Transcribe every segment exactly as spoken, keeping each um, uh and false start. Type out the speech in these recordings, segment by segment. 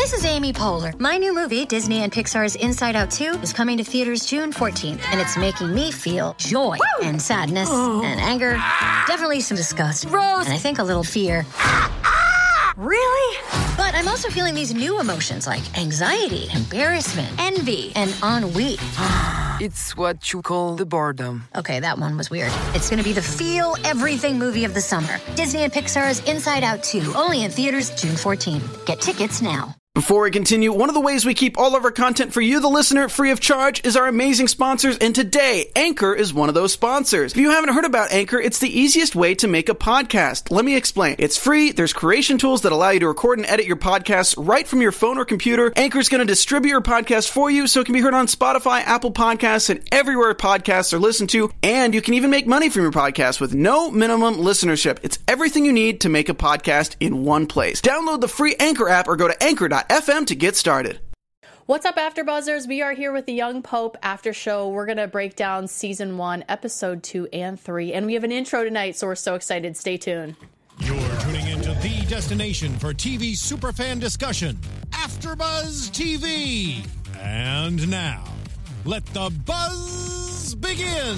This is Amy Poehler. My new movie, Disney and Pixar's Inside Out two, is coming to theaters June fourteenth, and it's making me feel joy Woo! and sadness oh. and anger, definitely some disgust, Rose, and I think a little fear. Really? But I'm also feeling these new emotions like anxiety, embarrassment, envy, and ennui. It's what you call the boredom. Okay, that one was weird. It's gonna be the feel everything movie of the summer. Disney and Pixar's Inside Out two, only in theaters June fourteenth. Get tickets now. Before we continue, one of the ways we keep all of our content for you, the listener, free of charge is our amazing sponsors, and today, Anchor is one of those sponsors. If you haven't heard about Anchor, it's the easiest way to make a podcast. Let me explain. It's free, there's creation tools that allow you to record and edit your podcasts right from your phone or computer. Anchor is going to distribute your podcast for you so it can be heard on Spotify, Apple Podcasts, and everywhere podcasts are listened to, and you can even make money from your podcast with no minimum listenership. It's everything you need to make a podcast in one place. Download the free Anchor app or go to anchor dot f m to get started. What's up, AfterBuzzers? We are here with the Young Pope After Show. We're going to break down Season one, Episode two and three, and we have an intro tonight, so we're so excited. Stay tuned. You're tuning into the destination for T V superfan discussion, AfterBuzz T V. And now, let the buzz begin.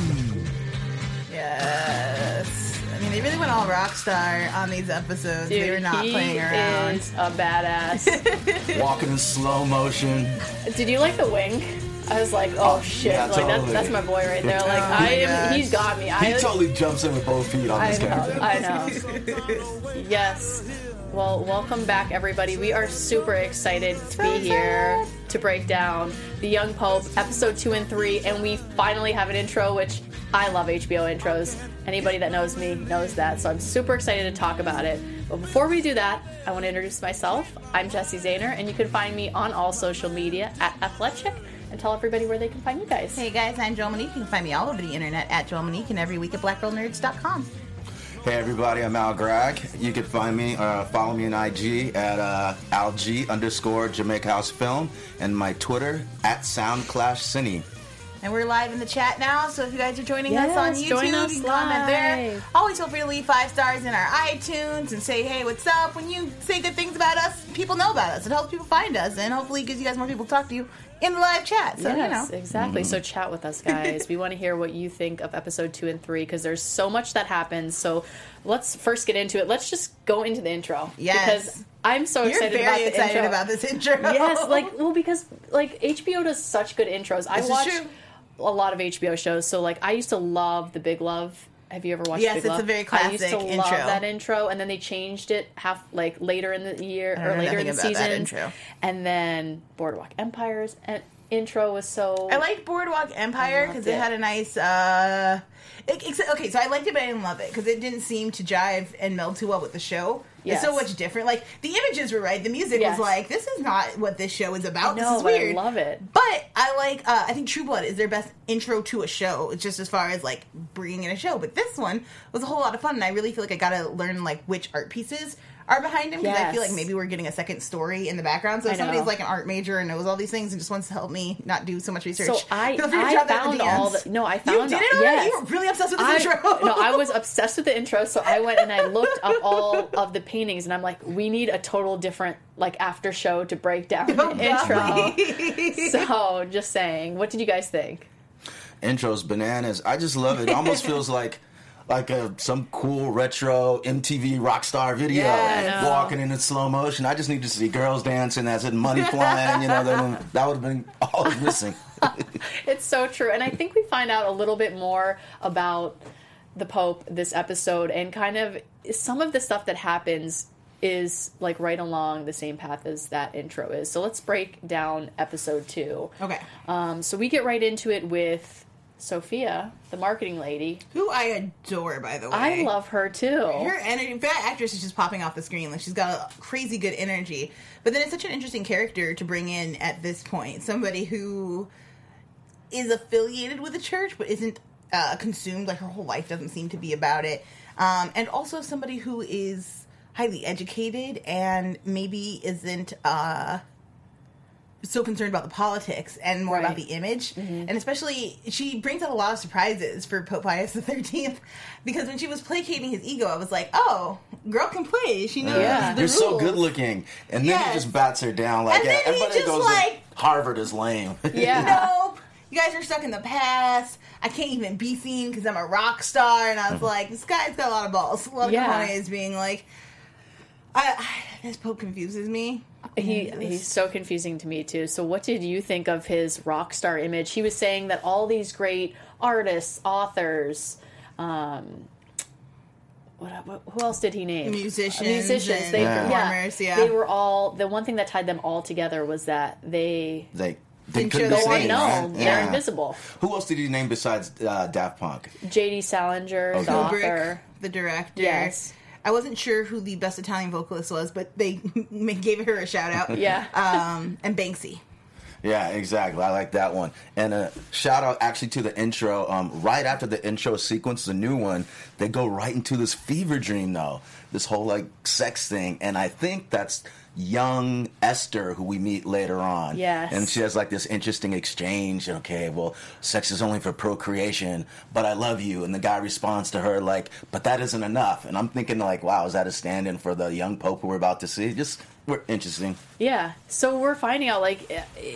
Yes. I mean, they really went all rock star on these episodes. Dude, they were not he playing around. Is a badass. Walking in slow motion. Did you like the wink? I was like, oh, shit. Yeah, like totally. that's, that's my boy right there. Like, Oh, I am, gosh. he's got me. He I, totally jumps in with both feet on I this know, character. I know. Yes. Well, welcome back, everybody. We are super excited to be here to break down The Young Pope, Episode two and three, and we finally have an intro, which I love H B O intros. Anybody that knows me knows that, so I'm super excited to talk about it. But before we do that, I want to introduce myself. I'm Jessie Zahner, and you can find me on all social media at Athletic, and tell everybody where they can find you guys. Hey guys, I'm Joel Monique. You can find me all over the internet at Joel Monique and every week at black girl nerds dot com. Hey everybody, I'm Al Grag. You can find me, uh, follow me on I G at uh, alg underscore Jamaica House Film, and my Twitter at SoundClashCine. And we're live in the chat now, so if you guys are joining Yes, us on YouTube, join us you can comment there. live. Always feel free to leave five stars in our iTunes and say, hey, what's up? When you say good things about us, people know about us. It helps people find us, and hopefully gives you guys more people to talk to you in the live chat. So, yes, you know. exactly. Mm-hmm. So chat with us, guys. We want to hear what you think of episode two and three because there's so much that happens. So let's first get into it. Let's just go into the intro. Yes. Because I'm so You're excited very about the excited intro. about this intro. Yes, like well, because like H B O does such good intros. I This is watch true. a lot of H B O shows. So like I used to love The Big Love. Have you ever watched Yes, Big it's Love? a very I used to classic love intro. that intro, and then they changed it half like later in the year I don't or know later in the nothing about that season. intro. And then Boardwalk Empire's en- intro was so. I liked Boardwalk Empire I loved because it it. had a nice. Uh, it, it's- okay, so I liked it, but I didn't love it because it didn't seem to jive and meld too well with the show. Yes. It's so much different. Like the images were right, the music Yes. was like, this is not what this show is about. I know, this is but weird. I love it. But I like. Uh, I think True Blood is their best intro to a show. It's just as far as like bringing in a show. But this one was a whole lot of fun, and I really feel like I got to learn like which art pieces are behind him because I feel Yes. like maybe we're getting a second story in the background. So I if somebody's know. like an art major and knows all these things and just wants to help me not do so much research, So I, feel free to I drop that in found the all D Ms. the no, I found You did it already? Yes. You were really obsessed with this I, intro. No, I was obsessed with the intro, so I went and I looked up all of the paintings, and I'm like, we need a total different like after show to break down the Oh, intro. So just saying, what did you guys think? Intro's bananas. I just love it. It almost feels like like a some cool retro M T V rock star video. Yeah, I know. Walking in slow motion. I just need to see girls dancing, that's it, money flying, you know, then that would have been all I was missing. It's so true. And I think we find out a little bit more about the Pope this episode, and kind of some of the stuff that happens is like right along the same path as that intro is. So let's break down episode two. Okay. Um, so we get right into it with Sophia, the marketing lady. Who I adore, by the way. I love her too. Her energy, that actress is just popping off the screen. Like she's got a crazy good energy. But then it's such an interesting character to bring in at this point. Somebody who is affiliated with the church, but isn't uh, consumed. Like her whole life doesn't seem to be about it. Um, and also somebody who is highly educated and maybe isn't uh, so concerned about the politics and more Right. about the image. Mm-hmm. And especially, she brings out a lot of surprises for Pope Pius the thirteenth, because when she was placating his ego, I was like, oh, girl can play. She knows Yeah. the You're rules. so good looking. And then Yes. he just bats her down like, And yeah, then he everybody just, goes like- to Harvard is lame. Yeah. Nope. You guys are stuck in the past. I can't even be seen because I'm a rock star. And I was like, this guy's got a lot of balls. A lot of Yeah. cojones being like, I, I, this Pope confuses me. He he's so confusing to me too. So what did you think of his rock star image? He was saying that all these great artists, authors, um, what, what who else did he name? Musicians musicians, and they, Yeah. performers, yeah. They were all, the one thing that tied them all together was that they They, they Didn't couldn't show be their go face. seen, unknown. right? They're Yeah. invisible. Who else did he name besides uh, Daft Punk? J D Salinger, the Kubrick, author. the director. Yes. I wasn't sure who the best Italian vocalist was, but they gave her a shout out. Yeah. Um, and Banksy. Yeah, exactly. I like that one. And a shout out actually to the intro. Um, right after the intro sequence, the new one, they go right into this fever dream, though. This whole, like, sex thing. And I think that's young Esther, who we meet later on. Yes. And she has, like, this interesting exchange. Okay, well, sex is only for procreation, but I love you. And the guy responds to her, like, but that isn't enough. And I'm thinking, like, wow, is that a stand-in for the young Pope who we're about to see? Just, we're interesting. Yeah. So we're finding out, like,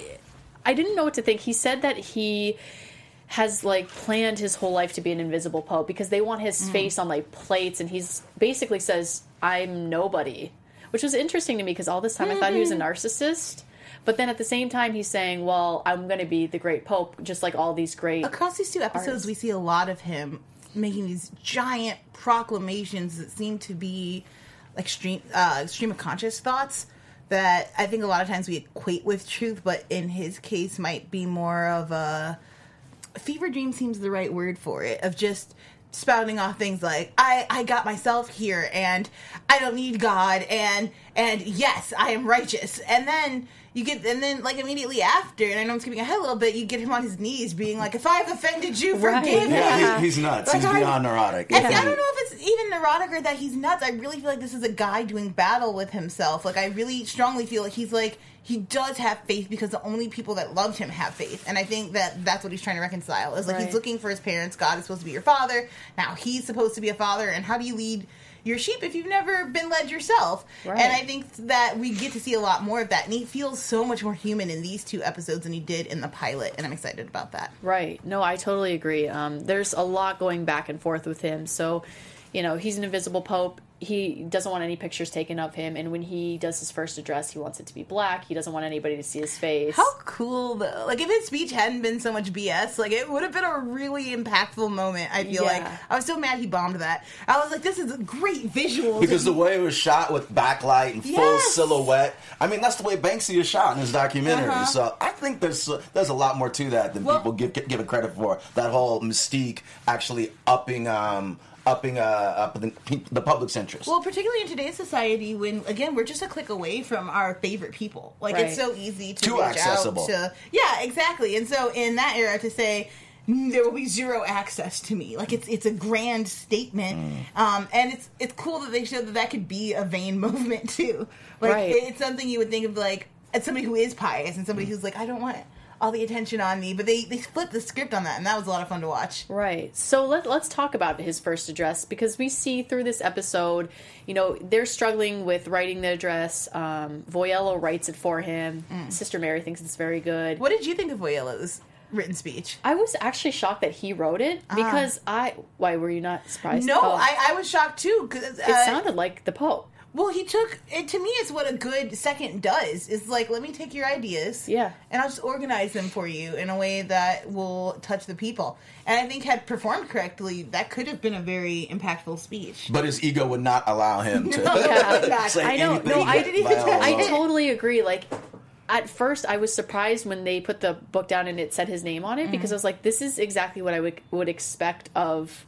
I didn't know what to think. He said that he has, like, planned his whole life to be an invisible Pope because they want his face on, like, plates, and he's basically says, I'm nobody, which was interesting to me because all this time I thought he was a narcissist. But then at the same time, he's saying, well, I'm going to be the great Pope, just like all these great... Across these two episodes, artists. we see a lot of him making these giant proclamations that seem to be like stream, uh, stream of conscious thoughts that I think a lot of times we equate with truth, but in his case might be more of a... fever dream seems the right word for it, of just spouting off things like, I, I got myself here, and I don't need God, and and yes, I am righteous. And then you get, and then like immediately after, and I know I'm skipping ahead a little bit, you get him on his knees being like, if I've offended you, Right. forgive me. Yeah, he, he's nuts. Like, he's I- beyond neurotic. And I don't know if it's even neurotic or that he's nuts. I really feel like this is a guy doing battle with himself. Like, I really strongly feel like he's like, he does have faith because the only people that loved him have faith. And I think that that's what he's trying to reconcile. Is like, Right. he's looking for his parents. God is supposed to be your father. Now he's supposed to be a father. And how do you lead your sheep if you've never been led yourself? Right. And I think that we get to see a lot more of that. And he feels so much more human in these two episodes than he did in the pilot. And I'm excited about that. Right. No, I totally agree. Um, there's a lot going back and forth with him. So, you know, he's an invisible Pope. He doesn't want any pictures taken of him. And when he does his first address, he wants it to be black. He doesn't want anybody to see his face. How cool, though. Like, if his speech hadn't been so much B S, like, it would have been a really impactful moment, I feel Yeah. like. I was so mad he bombed that. I was like, this is a great visual. Because the way it was shot with backlight and full Yes. silhouette, I mean, that's the way Banksy is shot in his documentary. Uh-huh. So I think there's uh, there's a lot more to that than Well- people give give it credit for. That whole mystique actually upping um upping uh up the, the public's interest. Well, particularly in today's society, when again we're just a click away from our favorite people. Like, Right. it's so easy to Too reach accessible. out to. Yeah, exactly. And so in that era, to say "Mm, there will be zero access to me, like it's it's a grand statement, um, and it's it's cool that they showed that that could be a vain movement too. Like, Right. it's something you would think of like as somebody who is pious and somebody who's like, I don't want all the attention on me, but they they flipped the script on that, and that was a lot of fun to watch. Right. So let, let's talk about his first address, because we see through this episode, you know, they're struggling with writing the address. Um, Voyello writes it for him. Sister Mary thinks it's very good. What did you think of Voyella's written speech? I was actually shocked that he wrote it because I... Why, were you not surprised? No, Oh, I, I was shocked too. Cause, uh, It sounded like the Pope. well, he took it. To me, it's what a good second does. Is like, let me take your ideas, Yeah. and I'll just organize them for you in a way that will touch the people. And I think, had performed correctly, that could have been a very impactful speech. but his ego would not allow him to Yeah. say I know. anything. No, I- by all I law. totally agree. Like, at first, I was surprised when they put the book down and it said his name on it, because I was like, this is exactly what I would, would expect of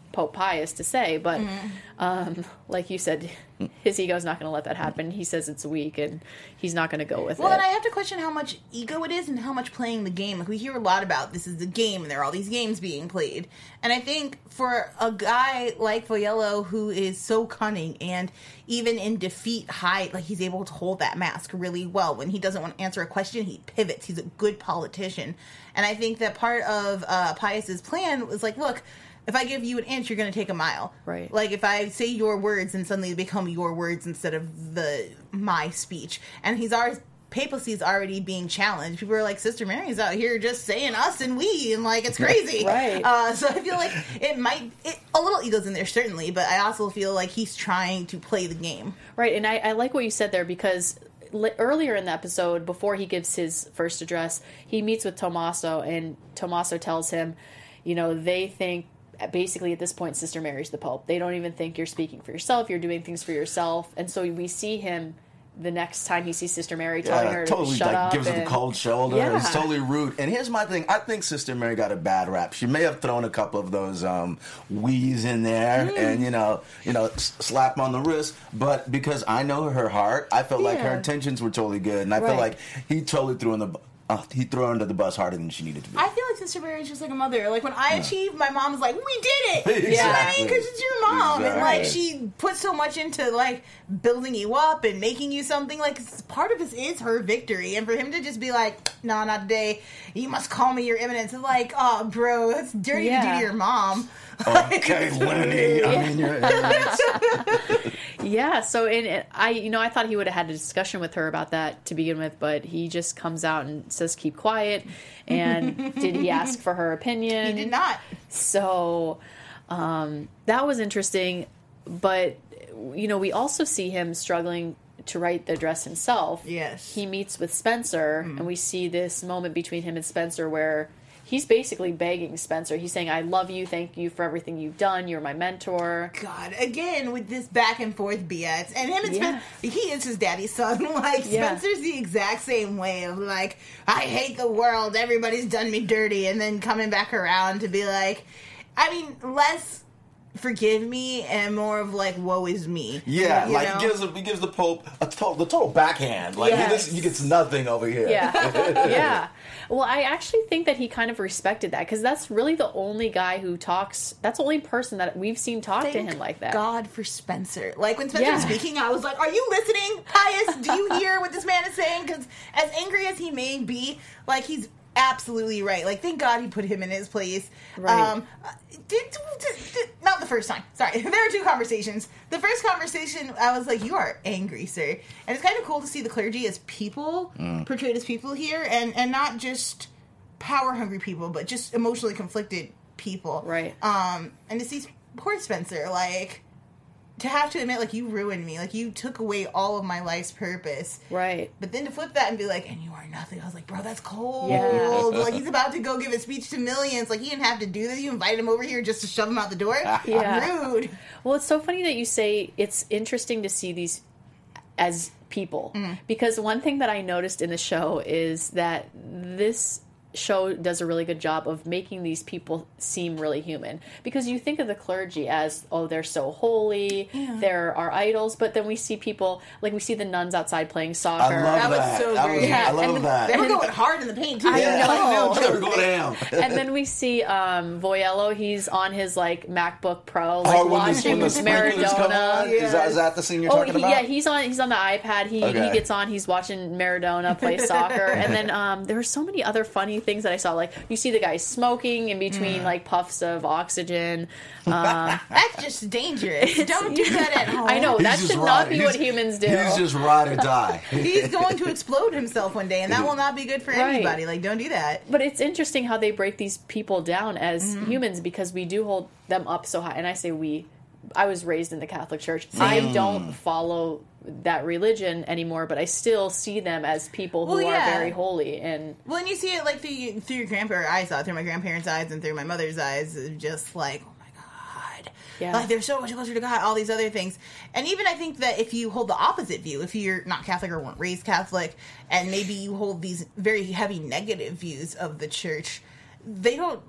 Pope Pius to say, but Mm-hmm. um, like you said, his ego's not going to let that happen. He says it's weak, and he's not going to go with Well, it. and I have to question how much ego it is and how much playing the game. Like, we hear a lot about this is the game, and there are all these games being played. And I think for a guy like Voyello, who is so cunning, and even in defeat hide, like, he's able to hold that mask really well. When he doesn't want to answer a question, he pivots. He's a good politician. And I think that part of uh, Pius's plan was like, look, if I give you an inch, you're going to take a mile. Right. Like, if I say your words, and suddenly they become your words instead of the my speech. And he's already, papacy's already being challenged. People are like, Sister Mary's out here just saying us and we, and like, it's crazy. Right. Uh, so I feel like it might, it, a little ego's in there, certainly, but I also feel like he's trying to play the game. Right, and I, I like what you said there, because li- earlier in the episode, before he gives his first address, he meets with Tommaso, and Tommaso tells him, you know, they think, basically at this point, Sister Mary's the Pope. They don't even think you're speaking for yourself, you're doing things for yourself. And so we see him the next time he sees Sister Mary telling Yeah, her totally to shut like up. gives her the and- cold shoulder. Yeah. It's totally rude. And here's my thing: I think Sister Mary got a bad rap. She may have thrown a couple of those um, wheeze in there, Mm. and you know, you know, s- slap on the wrist. But because I know her heart, I felt like her Yeah. intentions were totally good, and I feel Right. like he totally threw in the. bu- Uh, he threw her under the bus harder than she needed to be. I feel like Sister Mary is just like a mother. Like, when I achieved, my mom's like, we did it! You know what I mean? Because it's your mom. And, like, Exactly. she put so much into, like, building you up and making you something. Like, it's- part of this is her victory. And for him to just be like, no, not today. You must call me your eminence. It's like, oh, bro, that's dirty to do Yeah. to your mom. Okay, Lenny. I mean, you're, Yeah, so in it, I, you know, I thought he would have had a discussion with her about that to begin with, but he just comes out and says, keep quiet. And did he ask for her opinion? He did not. So um, that was interesting, but you know, we also see him struggling to write the address himself. Yes. He meets with Spencer, and we see this moment between him and Spencer where he's basically begging Spencer. He's saying, I love you, thank you for everything you've done, you're my mentor. God, again with this back and forth B S, and him and Yeah. Spencer, he is his daddy's son. Like, Yeah. Spencer's the exact same way of like, I hate the world, everybody's done me dirty, and then coming back around to be like, I mean, less forgive me and more of like, woe is me. yeah, You like know? he gives he gives the Pope a to- the total backhand. Like Yes. he, he gets nothing over here. Yeah. Yeah. Well, I actually think that he kind of respected that, because that's really the only guy who talks, that's the only person that we've seen talk to Thank him like that. God for Spencer. Like, when Spencer Yeah. was speaking, I was like, are you listening, Pius? Do you hear what this man is saying? Because as angry as he may be, like, he's absolutely right. Like, thank God he put him in his place. Right. Um, did, did, did, not the first time. Sorry. There were two conversations. The first conversation, I was like, you are angry, sir. And it's kind of cool to see the clergy as people, portrayed as people here, and, and not just power-hungry people, but just emotionally conflicted people. Right. Um, and to see poor Spencer, like, to have to admit, like, you ruined me. Like, you took away all of my life's purpose. Right. But then to flip that and be like, and you are nothing. I was like, bro, that's cold. Yeah. Like, he's about to go give a speech to millions. Like, he didn't have to do this. You invited him over here just to shove him out the door? Yeah. Rude. Well, it's so funny that you say it's interesting to see these as people, because one thing that I noticed in the show is that this show does a really good job of making these people seem really human, because you think of the clergy as, oh, they're so holy, they're our idols, but then we see people, like we see the nuns outside playing soccer. I love That was that. so I, great. was, Yeah, I love and the- that. They were going hard in the paint, too. I Yeah. know. Like, They were going down. And then we see um, Voyello, he's on his like MacBook Pro, like Oh, when the- watching when the sprinklers come Maradona. on? Is, that, is that the scene you're Oh, talking he, about? yeah, he's on. He's on the iPad. He Okay. he gets on. He's watching Maradona play soccer, and then um, there were so many other funny things that I saw. Like you see the guy smoking in between like puffs of oxygen. Um, That's just dangerous. Don't do that at home. I know He's that just should not ride- be what he's- humans do. He's just ride or die. He's going to explode himself one day, and that will not be good for Right. anybody. Like, don't do that. But it's interesting how they break these people down as Mm-hmm. humans, because we do hold them up so high. And I say we. I was raised in the Catholic Church. I don't follow that religion anymore, but I still see them as people who Well, are yeah. very holy. And Well, and you see it like through through your grandparents' eyes, saw it through my grandparents' eyes and through my mother's eyes, of just like, oh my god, Yeah. like they're so much closer to God. All these other things, and even I think that if you hold the opposite view, if you're not Catholic or weren't raised Catholic, and maybe you hold these very heavy negative views of the church, they don't like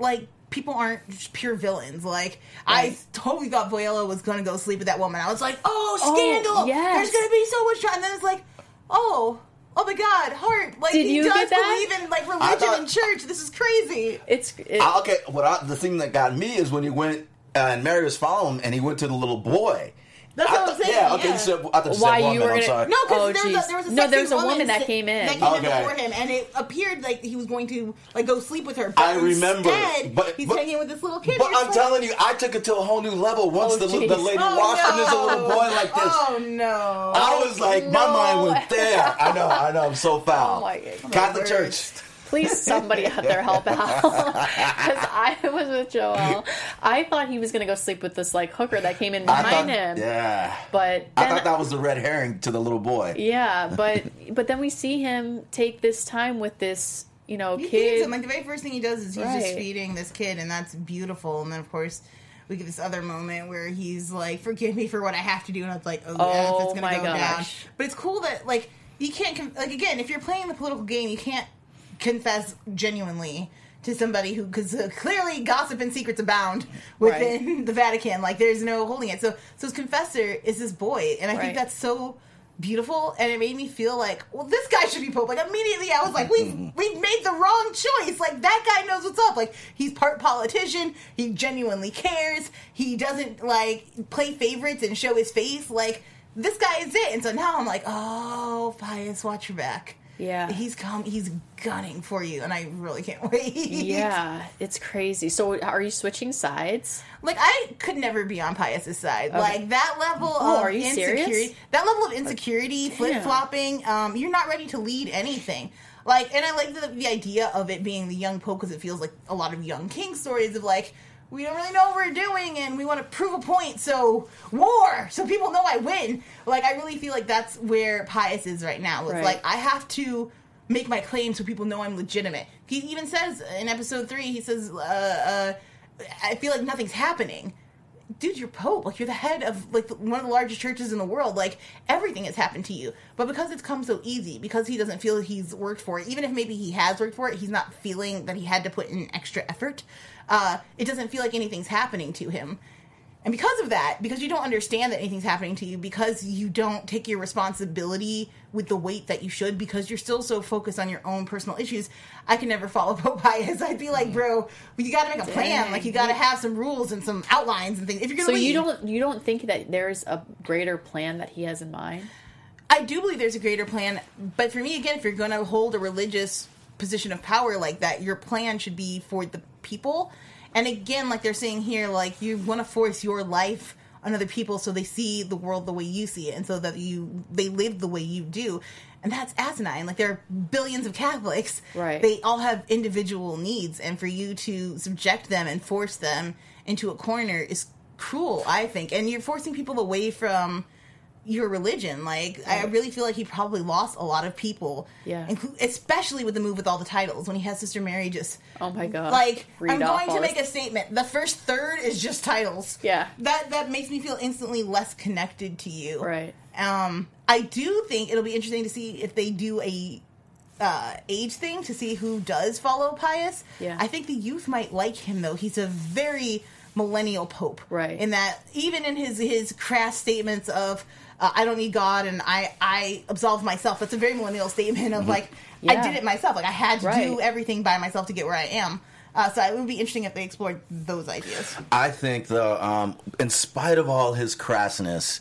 people aren't just pure villains. Like, Right. I totally thought Voyella was going to go sleep with that woman. I was like, oh, Oh, scandal! yes. There's going to be so much drama. And then it's like, oh, oh my God, Hart. Like, Did he you does get that? believe in, like, religion thought- and church. This is crazy. It's it, I- okay, what I, the thing that got me is when he went uh, and Mary was following him, and he went to the little boy. That's I what I'm thought- saying, Yeah, okay. yeah. You said, I thought you Why said you woman. were I'm gonna- sorry. No, because Oh, there, was jeez. a, there was a No, sexy there was a woman woman that sit- came in. that came Okay. in before him, and it appeared like he was going to like go sleep with her. But I remember, instead, but- he's but- hanging with this little kid. But and you're I'm like, telling you, I took it to a whole new level once Oh, the, jeez. the lady oh, washed him no. as a little boy like this. Oh no! I was like, my no. mind went there. I know, I know, I'm so foul. Oh, my God. Catholic My Church. Please, somebody out there help out. Because I was with Joel. I thought he was going to go sleep with this like hooker that came in I behind thought, him. yeah. But I then, thought that was the red herring to the little boy. yeah, but but then we see him take this time with this, you know, He feeds kid. him. Like the very first thing he does is he's Right. just feeding this kid, and that's beautiful. And then of course we get this other moment where he's like, "Forgive me for what I have to do," and I was like, "Oh, yeah, Oh, it's gonna my go down." gosh. But it's cool that like you can't com- like again if you're playing the political game, you can't confess genuinely to somebody who, because uh, clearly gossip and secrets abound within the Vatican. Like there's no holding it. So so his confessor is this boy, and I Right. think that's so beautiful, and it made me feel like, well, this guy should be Pope. Like immediately I was like, we've we've made the wrong choice. Like that guy knows what's up. Like he's part politician, he genuinely cares, he doesn't like play favorites and show his face. Like this guy is it. And so now I'm like, oh, Pius, watch your back. Yeah. He's come he's gunning for you, and I really can't wait. Yeah, it's crazy. So are you switching sides? Like I could never be on Pius's side. Okay. Like that level Oh, of are you serious? insecurity, that level of insecurity, flip flopping. Um, you're not ready to lead anything. Like, and I like the, the idea of it being the young pope because it feels like a lot of young king stories of like, we don't really know what we're doing and we want to prove a point, so war, so people know I win. Like, I really feel like that's where Pius is right now. It's Right. like, I have to make my claim so people know I'm legitimate. He even says in episode three, he says, uh, uh, I feel like nothing's happening. Dude, you're Pope. Like, you're the head of, like, one of the largest churches in the world. Like, everything has happened to you. But because it's come so easy, because he doesn't feel he's worked for it, even if maybe he has worked for it, he's not feeling that he had to put in extra effort. Uh, it doesn't feel like anything's happening to him. And because of that, because you don't understand that anything's happening to you, because you don't take your responsibility with the weight that you should, because you're still so focused on your own personal issues, I can never follow Pope Pius. I'd be like, bro, you got to make a plan. Dang. Like, you got to have some rules and some outlines and things. If you're going So to lead. you don't you don't think that there's a greater plan that he has in mind? I do believe there's a greater plan, but for me, again, if you're going to hold a religious position of power like that, your plan should be for the people. And again, like they're saying here, like you want to force your life on other people so they see the world the way you see it, and so that you they live the way you do. And that's asinine. Like there are billions of Catholics. Right. They all have individual needs, and for you to subject them and force them into a corner is cruel, I think. And you're forcing people away from your religion. Like, I really feel like he probably lost a lot of people. Yeah. Inclu- especially with the move with all the titles, when he has Sister Mary just... Oh my God. Like, Read I'm off going to all make this. a statement. The first third is just titles. Yeah. That that makes me feel instantly less connected to you. Right. Um, I do think it'll be interesting to see if they do a uh, age thing to see who does follow Pius. Yeah. I think the youth might like him, though. He's a very millennial pope. Right. In that, even in his, his crass statements of... Uh, I don't need God, and I, I absolve myself. That's a very millennial statement of, like, Yeah. I did it myself. Like, I had to Right. do everything by myself to get where I am. Uh, so it would be interesting if they explored those ideas. I think, though, um, in spite of all his crassness,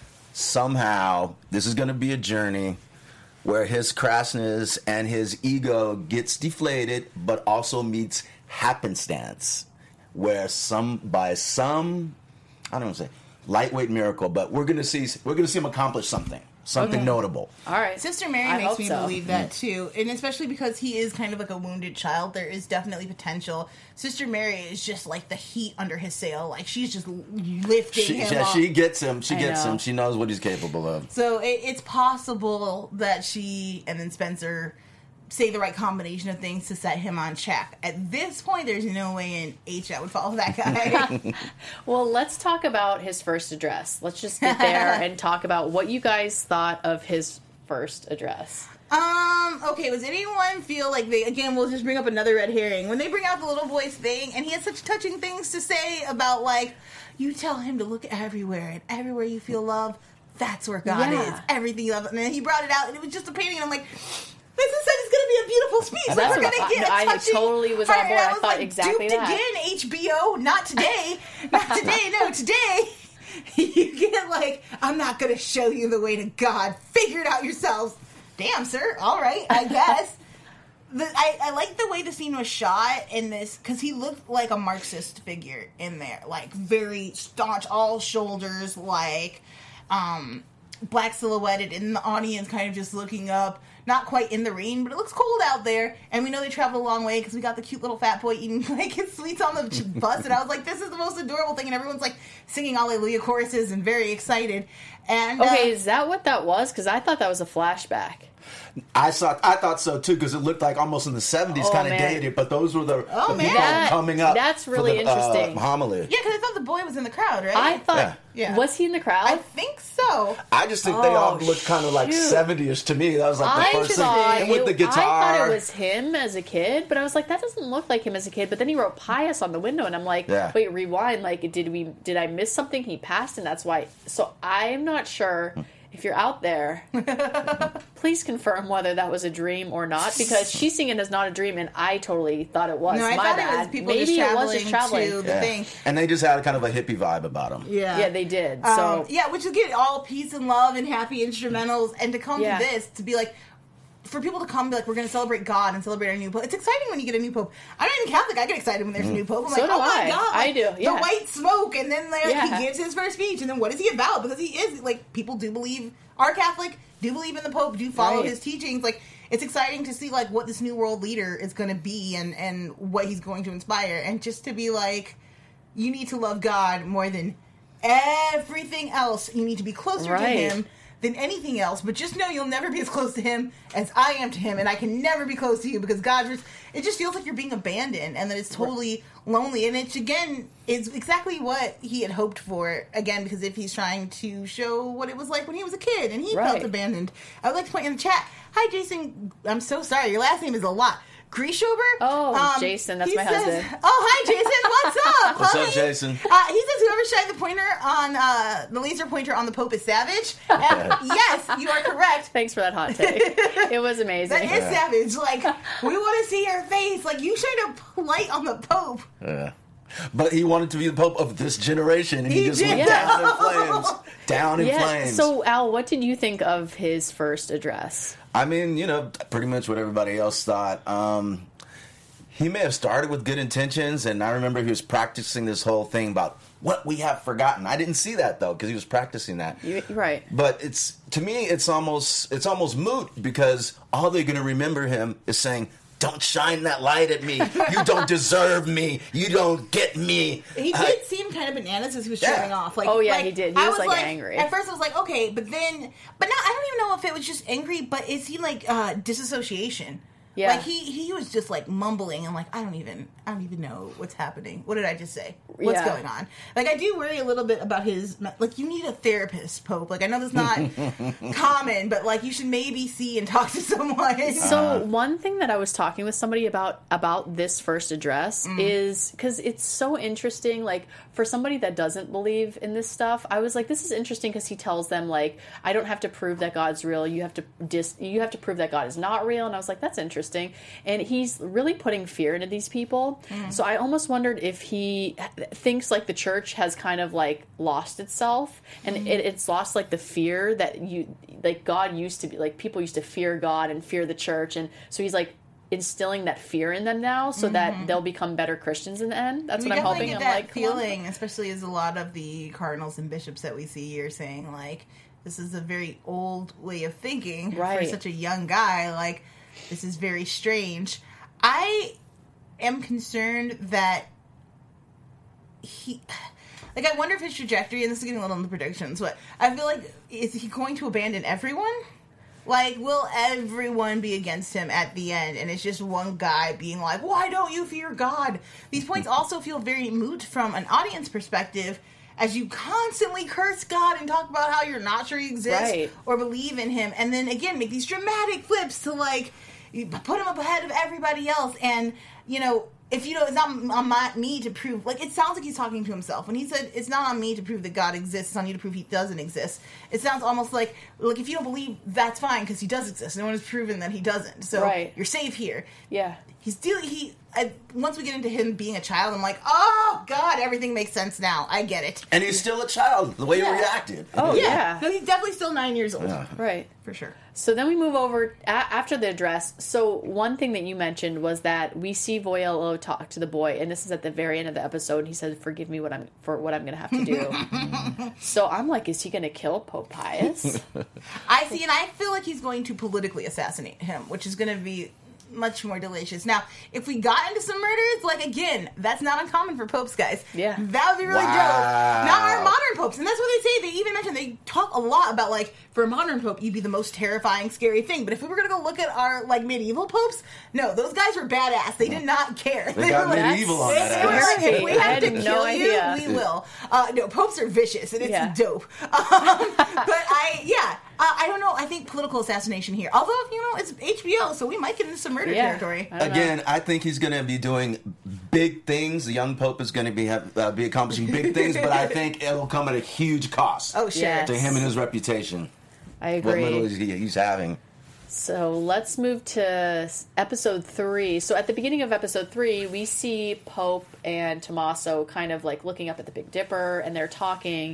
somehow this is going to be a journey where his crassness and his ego gets deflated, but also meets happenstance, where some, by some, I don't want to say, lightweight miracle, but we're gonna see we're gonna see him accomplish something, something Okay. notable. All right. Sister Mary I makes hope me so. believe that too, and especially because he is kind of like a wounded child. There is definitely potential. Sister Mary is just like the heat under his sail. Like she's just lifting She, him yeah, up. she gets him. She I gets know. him. She knows what he's capable of. So it, it's possible that she and then Spencer say the right combination of things to set him on track. At this point, there's no way in H I would follow that guy. Well, let's talk about his first address. Let's just get there and talk about what you guys thought of his first address. Um, okay, does anyone feel like they, again, we'll just bring up another red herring. When they bring out the little boy's thing, and he has such touching things to say about, like, you tell him to look everywhere, and everywhere you feel love, that's where God Yeah. is. Everything you love. And then he brought it out, and it was just a painting, and I'm like, this is going to be a beautiful speech. Like, That's we're what going to get I- a I touching totally was on part. board. And I was thought like, exactly duped that. again, H B O. Not today. Not today. No, today. You get, like, I'm not going to show you the way to God. Figure it out yourselves. Damn, sir. All right, I guess. the, I, I like the way the scene was shot in this, because he looked like a Marxist figure in there. Like, very staunch, all shoulders, like, um, black silhouetted, in the audience kind of just looking up. Not quite in the rain, but it looks cold out there. And we know they traveled a long way, because we got the cute little fat boy eating, like, his sweets on the bus. And I was like, this is the most adorable thing. And everyone's, like, singing Alleluia choruses and very excited. And, Okay, uh, is that what that was? Because I thought that was a flashback. I thought I thought so too, because it looked like almost in the seventies, Oh, kind of man. dated. But those were the, Oh, the man. people That- coming up. that's for really the, uh, interesting. homily. yeah, because I thought the boy was in the crowd, right? I thought, Yeah. Yeah. was he in the crowd? I think so. I just think they all Oh, looked kind of like shoot. seventies to me. That was like the I first thought, thing. And with it, the guitar. I thought it was him as a kid, but I was like, that doesn't look like him as a kid. But then he wrote pious on the window, and I'm like, Yeah. wait, rewind. Like, did we? Did I miss something? He passed, and that's why. So I'm not sure. If you're out there, please confirm whether that was a dream or not, because she's seeing it as not a dream, and I totally thought it was. No, I My thought bad. it was people Maybe just it was traveling, just traveling. to the Yeah. thing. And they just had kind of a hippie vibe about them. Yeah. Yeah, they did. Um, So yeah, which is good. All peace and love and happy instrumentals, and to come Yeah. to this, to be like, for people to come and be like, we're going to celebrate God and celebrate our new pope. It's exciting when you get a new pope. I'm not even Catholic. I get excited when there's a new pope. I'm So like, do oh my I. God. I like, do, yeah. The white smoke, and then like, Yeah. he gives his first speech, and then what is he about? Because he is, like, people do believe, are Catholic, do believe in the pope, do follow Right. his teachings. Like, it's exciting to see, like, what this new world leader is going to be, and, and what he's going to inspire. And just to be like, you need to love God more than everything else. You need to be closer Right. to him than anything else, but just know you'll never be as close to him as I am to him, and I can never be close to you, because God, it just feels like you're being abandoned, and that it's totally lonely, and it's, again, is exactly what he had hoped for, again, because if he's trying to show what it was like when he was a kid, and he Right. felt abandoned. I would like to point in the chat, hi Jason, I'm so sorry, your last name is a lot. Grieschober? Oh, Jason, that's he my says, husband. Oh, hi, Jason. What's up? What's up, honey? Jason? Uh, he says whoever shined the pointer on uh, the laser pointer on the Pope is savage. And yes, you are correct. thanks for that hot take. It was amazing. That is savage. Like, we want to see your face. Like, you shined a light on the Pope. Yeah. But he wanted to be the Pope of this generation, and he, He just did. went down in flames. Down in yeah. flames. So, Al, what did you think of his first address? I mean, you know, pretty much what everybody else thought. Um, he may have started with good intentions, and I remember he was practicing this whole thing about what we have forgotten. I didn't see that though, because he was practicing that. You, you're right. But it's to me, it's almost it's almost moot, because all they're going to remember him is saying, "Don't shine that light at me. You don't deserve me. You don't get me." He I- did seem kind of bananas as he was Yeah. showing off. Like, Oh, yeah, like, he did. He I was, like, angry. At first, I was like, okay, but then, but now I don't even know if it was just angry, but it seemed like uh, disassociation. Yeah. Like he he was just like mumbling and like I don't even I don't even know what's happening. What did I just say? What's Yeah. going on? Like I do worry a little bit about his like you need a therapist, Pope. Like I know that's not common, but like you should maybe see and talk to someone. So one thing that I was talking with somebody about about this first address Mm. is because it's so interesting. Like for somebody that doesn't believe in this stuff, I was like, this is interesting because he tells them like, I don't have to prove that God's real. You have to dis- you have to prove that God is not real. And I was like, that's interesting. And he's really putting fear into these people. Mm. So I almost wondered if he thinks like the church has kind of like lost itself, and Mm. it, it's lost like the fear that you like God used to be like people used to fear God and fear the church, and so he's like instilling that fear in them now so that they'll become better Christians in the end. That's we what I'm definitely hoping. get I'm that like, come on. feeling, especially as a lot of the cardinals and bishops that we see are saying like, this is a very old way of thinking for Right. such a young guy. Like, this is very strange. I am concerned that he, like, I wonder if his trajectory, and this is getting a little into predictions, but I feel like, is he going to abandon everyone? Like, will everyone be against him at the end? And it's just one guy being like, why don't you fear God? These points also feel very moot from an audience perspective, as you constantly curse God and talk about how you're not sure he exists Right. or believe in him, and then again make these dramatic flips to like you put him up ahead of everybody else, and you know. If you know, it's not on my, me to prove. Like, it sounds like he's talking to himself when he said, "It's not on me to prove that God exists; it's on you to prove he doesn't exist." It sounds almost like, like if you don't believe, that's fine because he does exist. No one has proven that he doesn't, so Right. you're safe here. Yeah. He's dealing. He I, once we get into him being a child, I'm like, oh God, everything makes sense now. I get it. And he's still a child, the way Yeah. he reacted. Oh, yeah. No, he's definitely still nine years old. Yeah. Right. For sure. So then we move over a- after the address. So one thing that you mentioned was that we see Voyello talk to the boy, and this is at the very end of the episode. And he says, "Forgive me what I'm for what I'm going to have to do." So I'm like, is he going to kill Pope Pius? I see, and I feel like he's going to politically assassinate him, which is going to be much more delicious. Now, if we got into some murders, like, again, that's not uncommon for popes, guys. Yeah. That would be really Wow. dope. Not our modern popes. And that's what they say. They even mention, they talk a lot about, like, for a modern pope, you'd be the most terrifying, scary thing. But if we were going to go look at our, like, medieval popes, no, those guys were badass. They did not care. They got were like, medieval on they, that they were ass. like, if we I have had to no kill idea. you, we will. Uh, no, popes are vicious, and it's Yeah. dope. Um, but I, yeah, uh, I don't know. I think political assassination here. Although, you know, it's H B O, so we might get into some murder Yeah. territory. I don't Again, know. I think he's going to be doing big things. The young pope is going to be have, uh, be accomplishing big things, but I think it'll come at a huge cost Oh, sure. Yes. to him and his reputation. I What little agree. he, he's having. So let's move to s- episode three. So at the beginning of episode three, we see Pope and Tommaso kind of like looking up at the Big Dipper, and they're talking,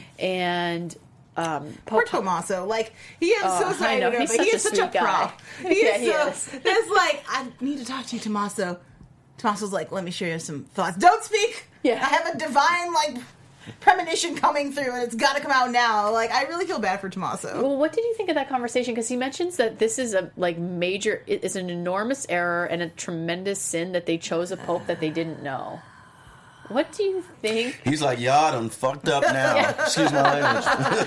and um, Poor Pope. Tommaso, like, he is Oh, so I sorry know, to know, he's but he such is a such a sweet guy. prop. He Yeah, is he so, is. that's like, I need to talk to you, Tommaso. Tommaso's like, let me share some thoughts. Don't speak! Yeah. I have a divine, like, premonition coming through, and it's got to come out now. Like, I really feel bad for Tommaso. Well, what did you think of that conversation? Because he mentions that this is a like major, it is an enormous error and a tremendous sin that they chose a pope that they didn't know. What do you think? He's like, y'all done fucked up now. Excuse my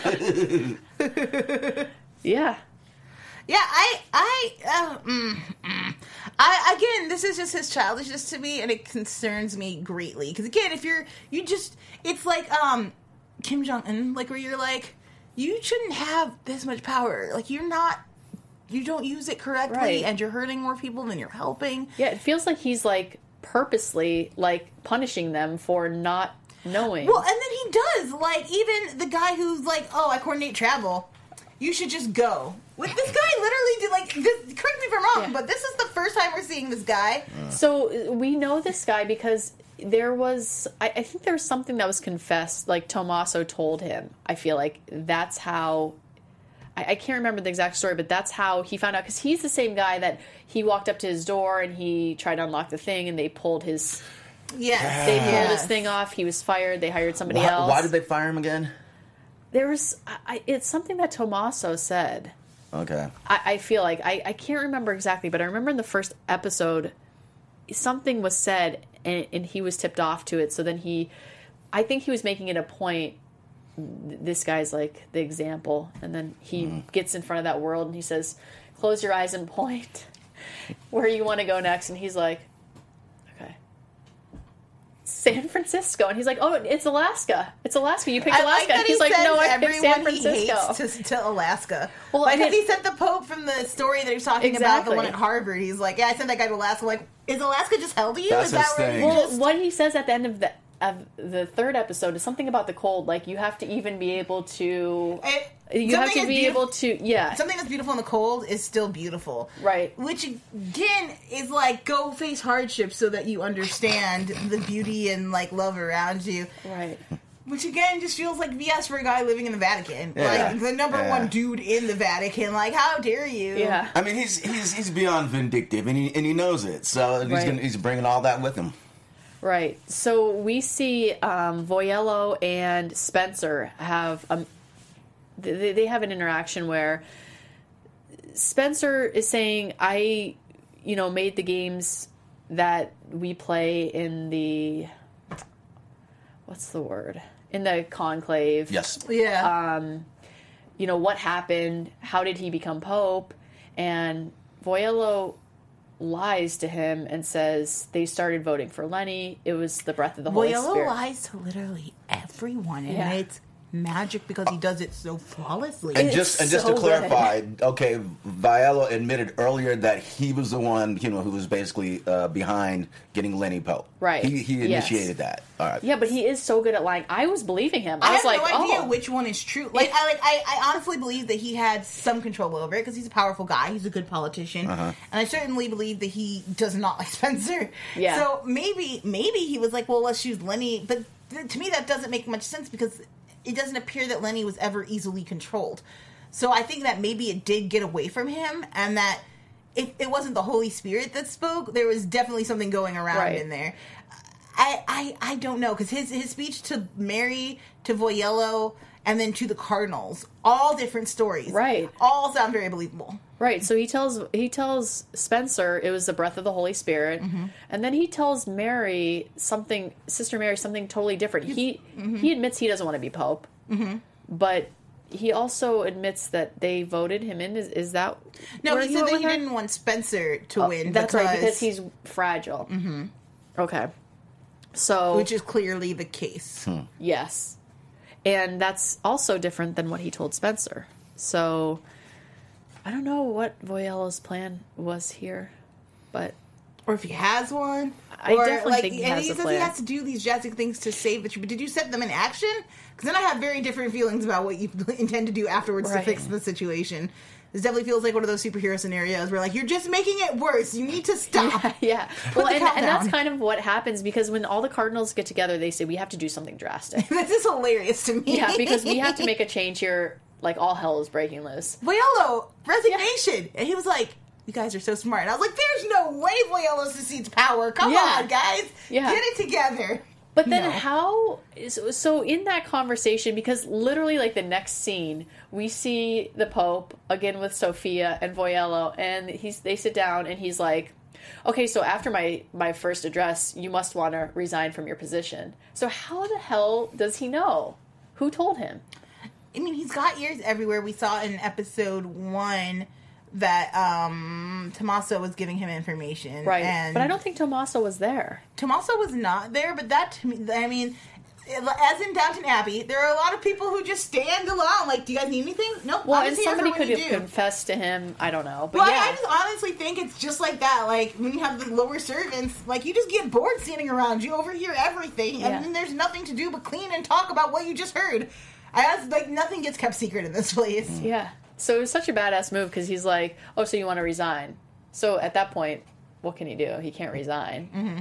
language. Yeah. Yeah, I, I, uh, mm, mm. I, again, this is just his childishness to me, and it concerns me greatly. Because again, if you're, you just, it's like, um, Kim Jong-un, like, where you're like, you shouldn't have this much power. Like, you're not, you don't use it correctly, Right. and you're hurting more people than you're helping. Yeah, it feels like he's like purposely like punishing them for not knowing. Well, and then he does, like, even the guy who's like, oh, I coordinate travel. You should just go. Like, this guy literally did, like, this, correct me if I'm wrong, Yeah. but this is the first time we're seeing this guy. So we know this guy because there was, I, I think there was something that was confessed, like Tommaso told him. I feel like that's how, I, I can't remember the exact story, but that's how he found out. Because he's the same guy that he walked up to his door and he tried to unlock the thing and they pulled his, Yes. they pulled Yes. his thing off. He was fired. They hired somebody Why, else. why did they fire him again? There was, I, I- it's something that Tommaso said. Okay. I, I feel like I, I can't remember exactly, but I remember in the first episode something was said and, and he was tipped off to it. So then he, I think he was making it a point. th- This guy's like the example, and then he gets in front of that world and he says, "Close your eyes and point where you want to go next." And he's like, "Okay, San Francisco." And he's like, "Oh, it's Alaska. It's Alaska. You picked I Alaska." like that and he's he like, sends "No, I picked San everyone he Francisco." hates to, to Alaska. Well, Well, like, I mean- he sent the Pope from the story that he was talking about, the Exactly. one at Harvard. He's like, yeah, I sent that guy to Alaska. Like, is Alaska just hell to you? That's is that his where thing. you Well, just... what he says at the end of the of the third episode is something about the cold. Like you have to even be able to, It- you have something to is be beautiful- able to, yeah, Something that's beautiful in the cold is still beautiful. Right. Which, again, is like, go face hardships so that you understand the beauty and, like, love around you. right. Which, again, just feels like B S for a guy living in the Vatican. Yeah. Like, the number Yeah. one dude in the Vatican. Like, how dare you? Yeah. I mean, he's he's he's beyond vindictive, and he and he knows it. So he's Right. gonna, he's bringing all that with him. Right. So we see um, Voyello and Spencer have um, they, they have an interaction where Spencer is saying, "I, you know, made the games that we play in the what's the word in the conclave. Yes. Yeah. Um, you know, what happened? How did he become pope?" And Voyello lies to him and says they started voting for Lenny. It was the breath of the Holy Voyello Spirit. lies to literally everyone, and Yeah. it's magic because he does it so flawlessly. And It's just and just so to clarify, okay, Viola admitted earlier that he was the one, you know, who was basically uh, behind getting Lenny Pope. Right. He he Yes. initiated that. All right. Yeah, but he is so good at lying. I was believing him. I, I was have like, no idea oh. which one is true. Like, I like, I, I honestly believe that he had some control over it because he's a powerful guy. He's a good politician, Uh-huh. and I certainly believe that he does not like Spencer. Yeah. So maybe, maybe he was like, well, let's choose Lenny. But th- to me, that doesn't make much sense because it doesn't appear that Lenny was ever easily controlled. So I think that maybe it did get away from him, and that if it wasn't the Holy Spirit that spoke, there was definitely something going around Right. in there. I, I, I don't know, because his, his speech to Mary, to Voyello, and then to the Cardinals, all different stories. Right. All sound very believable. Right, so he tells he tells Spencer it was the breath of the Holy Spirit, Mm-hmm. and then he tells Mary something, Sister Mary something totally different. He mm-hmm. he admits he doesn't want to be Pope, mm-hmm. but he also admits that they voted him in. Is, is that No, where he said went that with he her? didn't want Spencer to Oh, win. That's because, right, because he's fragile. Mm-hmm. Okay, so Which is clearly the case. yes, and that's also different than what he told Spencer. So I don't know what Voyello's plan was here, but Or if he has one. I or, definitely like, think he and has he a says plan. he has to do these drastic things to save the truth. But did you set them in action? Because then I have very different feelings about what you intend to do afterwards Right. to fix the situation. This definitely feels like one of those superhero scenarios where, like, you're just making it worse. You need to stop. Yeah, Put well, the and, count and that's down. kind of what happens because when all the Cardinals get together, they say we have to do something drastic. This is hilarious to me. Yeah, because we have to make a change here. Like all hell is breaking loose. Voyello, resignation. And he was like, you guys are so smart. And I was like, there's no way Voyello succeeds power. Come Yeah. on, guys. Yeah. Get it together. But then No. how is so in that conversation, because literally like the next scene, we see the Pope again with Sophia and Voyello, and he's they sit down and he's like, okay, so after my, my first address, you must want to resign from your position. So how the hell does he know? Who told him? I mean, he's got ears everywhere. We saw in episode one that um Tommaso was giving him information. Right. And But I don't think Tommaso was there. Tommaso was not there, but that to me, I mean, as in Downton Abbey, there are a lot of people who just stand alone. Like, do you guys need anything? Nope. Well, I'm and just here for somebody when could you have do. confessed to him. I don't know. But Well, yeah. I, I just honestly think it's just like that. Like, when you have the lower servants, like, you just get bored standing around. You overhear everything, Yeah. and then there's nothing to do but clean and talk about what you just heard. I was, like, nothing gets kept secret in this place. Yeah. So it was such a badass move because he's like, oh, so you want to resign. So at that point, what can he do? He can't resign. Mm-hmm.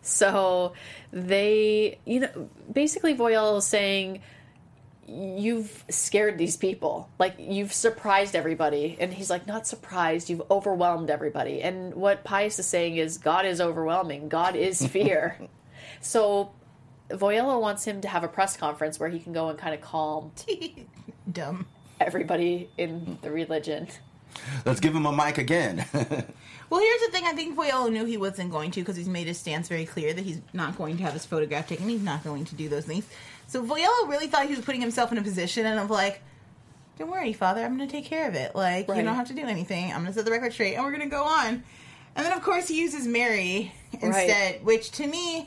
So they, you know, basically Voyello is saying, you've scared these people. Like, you've surprised everybody. And he's like, not surprised. You've overwhelmed everybody. And what Pius is saying is, God is overwhelming. God is fear. So Voyello wants him to have a press conference where he can go and kind of calm Dumb. everybody in the religion. Let's give him a mic again. Well, here's the thing. I think Voyello knew he wasn't going to because he's made his stance very clear that he's not going to have his photograph taken. He's not going to do those things. So Voyello really thought he was putting himself in a position and of like, don't worry, Father, I'm going to take care of it. Like, Right. you don't have to do anything. I'm going to set the record straight and we're going to go on. And then, of course, he uses Mary instead, Right. which to me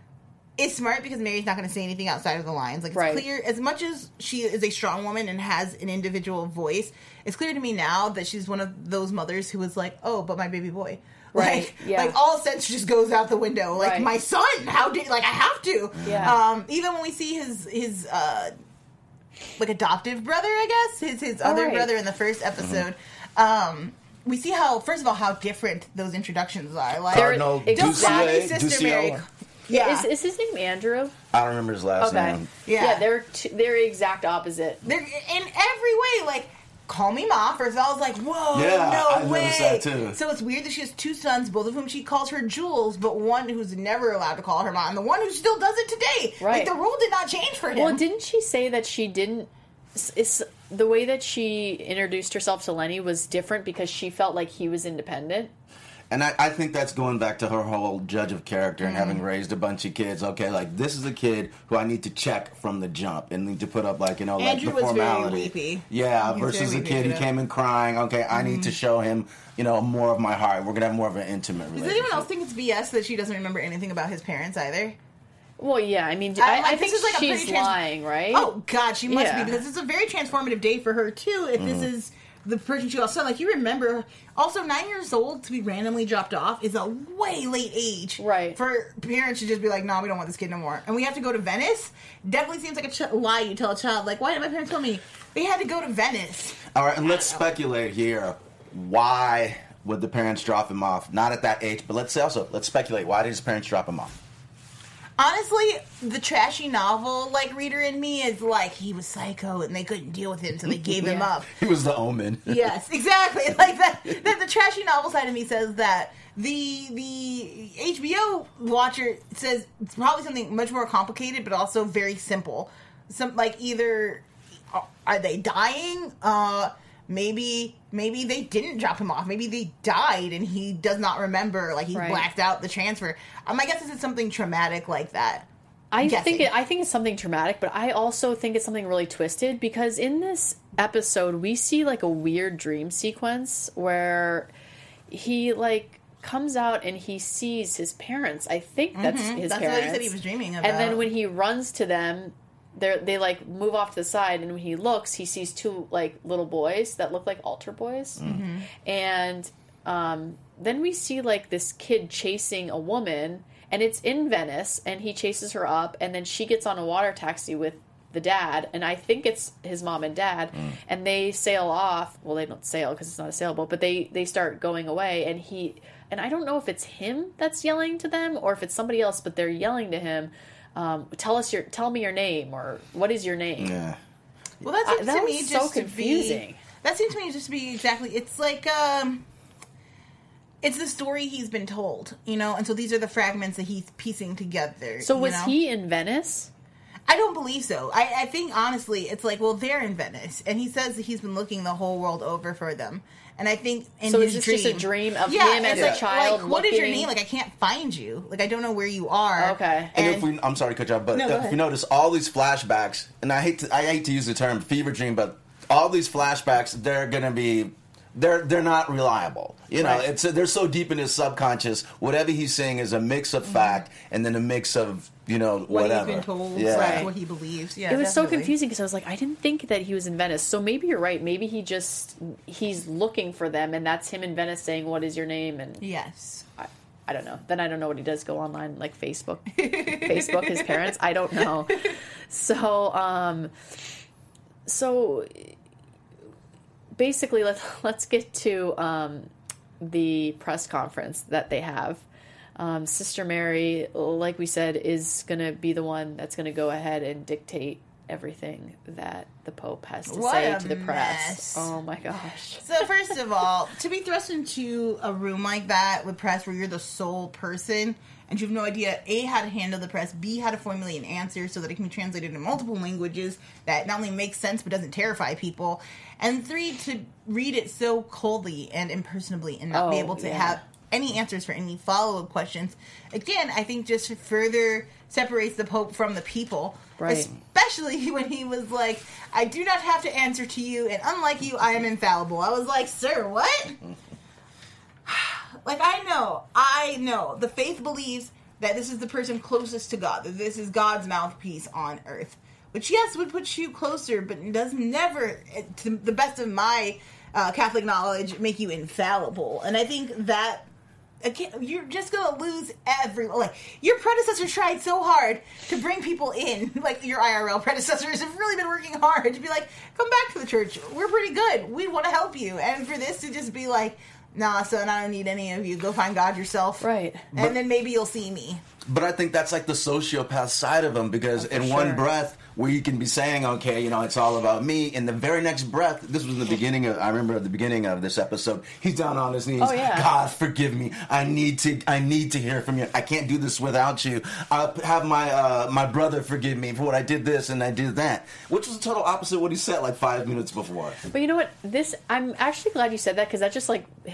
is smart because Mary's not going to say anything outside of the lines. Like, it's Right. clear, as much as she is a strong woman and has an individual voice, it's clear to me now that she's one of those mothers who was like, oh, but my baby boy. Right, Like, yeah. like all sense just goes out the window. Like, Right. my son, how did, like, I have to. Yeah. Um, even when we see his, his, uh, like, adoptive brother, I guess, his, his other right. brother in the first episode, um, we see how, first of all, how different those introductions are. Like, They're- Cardinal Don't call me Duccio. Sister Mary. Duccio. Yeah. Is, is his name Andrew? I don't remember his last Okay. name. Yeah. they're t- they're exact opposite. They're in every way, like, call me Ma. First of all, I was like, whoa, Yeah, no I way. noticed that too. So it's weird that she has two sons, both of whom she calls her Jules, but one who's never allowed to call her Ma, and the one who still does it today. Right. Like, the rule did not change for him. Well, didn't she say that she didn't? It's the way that she introduced herself to Lenny was different because she felt like he was independent. And I, I think that's going back to her whole judge of character and mm. having raised a bunch of kids. Okay, like, this is a kid who I need to check from the jump and need to put up, like, you know, like Andrew the formality. Was very weepy. Yeah, He versus a weepy, kid who yeah. came in crying. Okay, mm-hmm. I need to show him, you know, more of my heart. We're going to have more of an intimate relationship. Does anyone else think it's B S that she doesn't remember anything about his parents either? Well, yeah, I mean, I, I, like, I think this is like a she's pretty trans- lying, right? Oh, God, she must Yeah. be, because it's a very transformative day for her, too, if mm. this is the person she also, like, you remember, also, nine years old to be randomly dropped off is a way late age. Right. For parents to just be like, no, we don't want this kid no more. And we have to go to Venice? Definitely seems like a ch- lie you tell a child. Like, why did my parents tell me they had to go to Venice? All right, and let's speculate here. Why would the parents drop him off? Not at that age, but let's say also, let's speculate. Why did his parents drop him off? Honestly, the trashy novel like reader in me is like, he was psycho and they couldn't deal with him, so they gave him Yeah. up. He was the Omen. Yes, exactly. Like that, that. The trashy novel side of me says that. The the H B O watcher says it's probably something much more complicated, but also very simple. Some like either are they dying? Uh, maybe maybe they didn't drop him off. Maybe they died and he does not remember. Like he Right. blacked out the transfer. Um, my guess is it's something traumatic like that. I guessing. think it, I think it's something traumatic, but I also think it's something really twisted because in this episode we see like a weird dream sequence where he like comes out and he sees his parents. I think that's Mhm. his That's parents. what he said he was dreaming about. And then when he runs to them, they they like move off to the side, and when he looks, he sees two like little boys that look like altar boys, Mm-hmm. and um, then we see like this kid chasing a woman, and it's in Venice, and he chases her up, and then she gets on a water taxi with the dad, and I think it's his mom and dad, Mm. and they sail off. Well, they don't sail because it's not a sailboat, but they they start going away, and he and I don't know if it's him that's yelling to them or if it's somebody else, but they're yelling to him. Um, tell us your, tell me your name, or what is your name? Yeah. Well, that Uh, seems that to was me so just to confusing. be. That seems to me just to be exactly. It's like um, it's the story he's been told, you know, and so these are the fragments that he's piecing together. So you was know? he in Venice? I don't believe so. I, I think honestly, it's like, well, they're in Venice, and he says that he's been looking the whole world over for them. And I think in So his is this dream, just a dream of yeah, him as it's a like, child Like, what is your looking- name? Like, I can't find you. Like, I don't know where you are. Okay. And, And, if we, I'm sorry to cut you off, but No, go if ahead. you notice all these flashbacks, and I hate to, I hate to use the term fever dream, but all these flashbacks, they're gonna be, they're they're not reliable. You know, Right. it's they're so deep in his subconscious. Whatever he's saying is a mix of fact and then a mix of you know what whatever. he's been told, Yeah. like, what he believes. Yeah, It was so definitely. confusing because I was like, I didn't think that he was in Venice. So maybe you're right. Maybe he just he's looking for them, and that's him in Venice saying, "What is your name?" And Yes. I, I don't know. Then I don't know what he does. Go online like Facebook, Facebook his parents. I don't know. So, um, so basically, let's let's get to um, the press conference that they have. Um, Sister Mary, like we said, is going to be the one that's going to go ahead and dictate everything that the Pope has to What say a to the press. mess. Oh my gosh. So first of all, to be thrust into a room like that with press where you're the sole person and you have no idea A, how to handle the press, B, how to formulate an answer so that it can be translated into multiple languages that not only makes sense but doesn't terrify people, and three, to read it so coldly and impersonally and not be Oh, able to yeah. have any answers for any follow-up questions, again, I think just further separates the Pope from the people. Right. Especially when he was like, I do not have to answer to you, and unlike you, I am infallible. I was like, sir, what? Like, I know, I know. The faith believes that this is the person closest to God, that this is God's mouthpiece on earth. Which, yes, would put you closer, but does never, to the best of my uh, Catholic knowledge, make you infallible. And I think that again, you're just gonna lose every like your predecessors tried so hard to bring people in, like your I R L predecessors have really been working hard to be like, come back to the church, we're pretty good, we want to help you, and for this to just be like, nah, son, I don't need any of you, go find God yourself, Right. and But- then maybe you'll see me. But I think that's like the sociopath side of him, because in sure. one breath we can be saying, okay, you know, it's all about me. In the very next breath, this was in the beginning of, I remember at the beginning of this episode, he's down on his knees. Oh, yeah. God, forgive me. I need to, I need to hear from you. I can't do this without you. I'll have my, uh, my brother forgive me for what I did this and I did that. Which was the total opposite of what he said like five minutes before. But you know what? This I'm actually glad you said that because that just like hit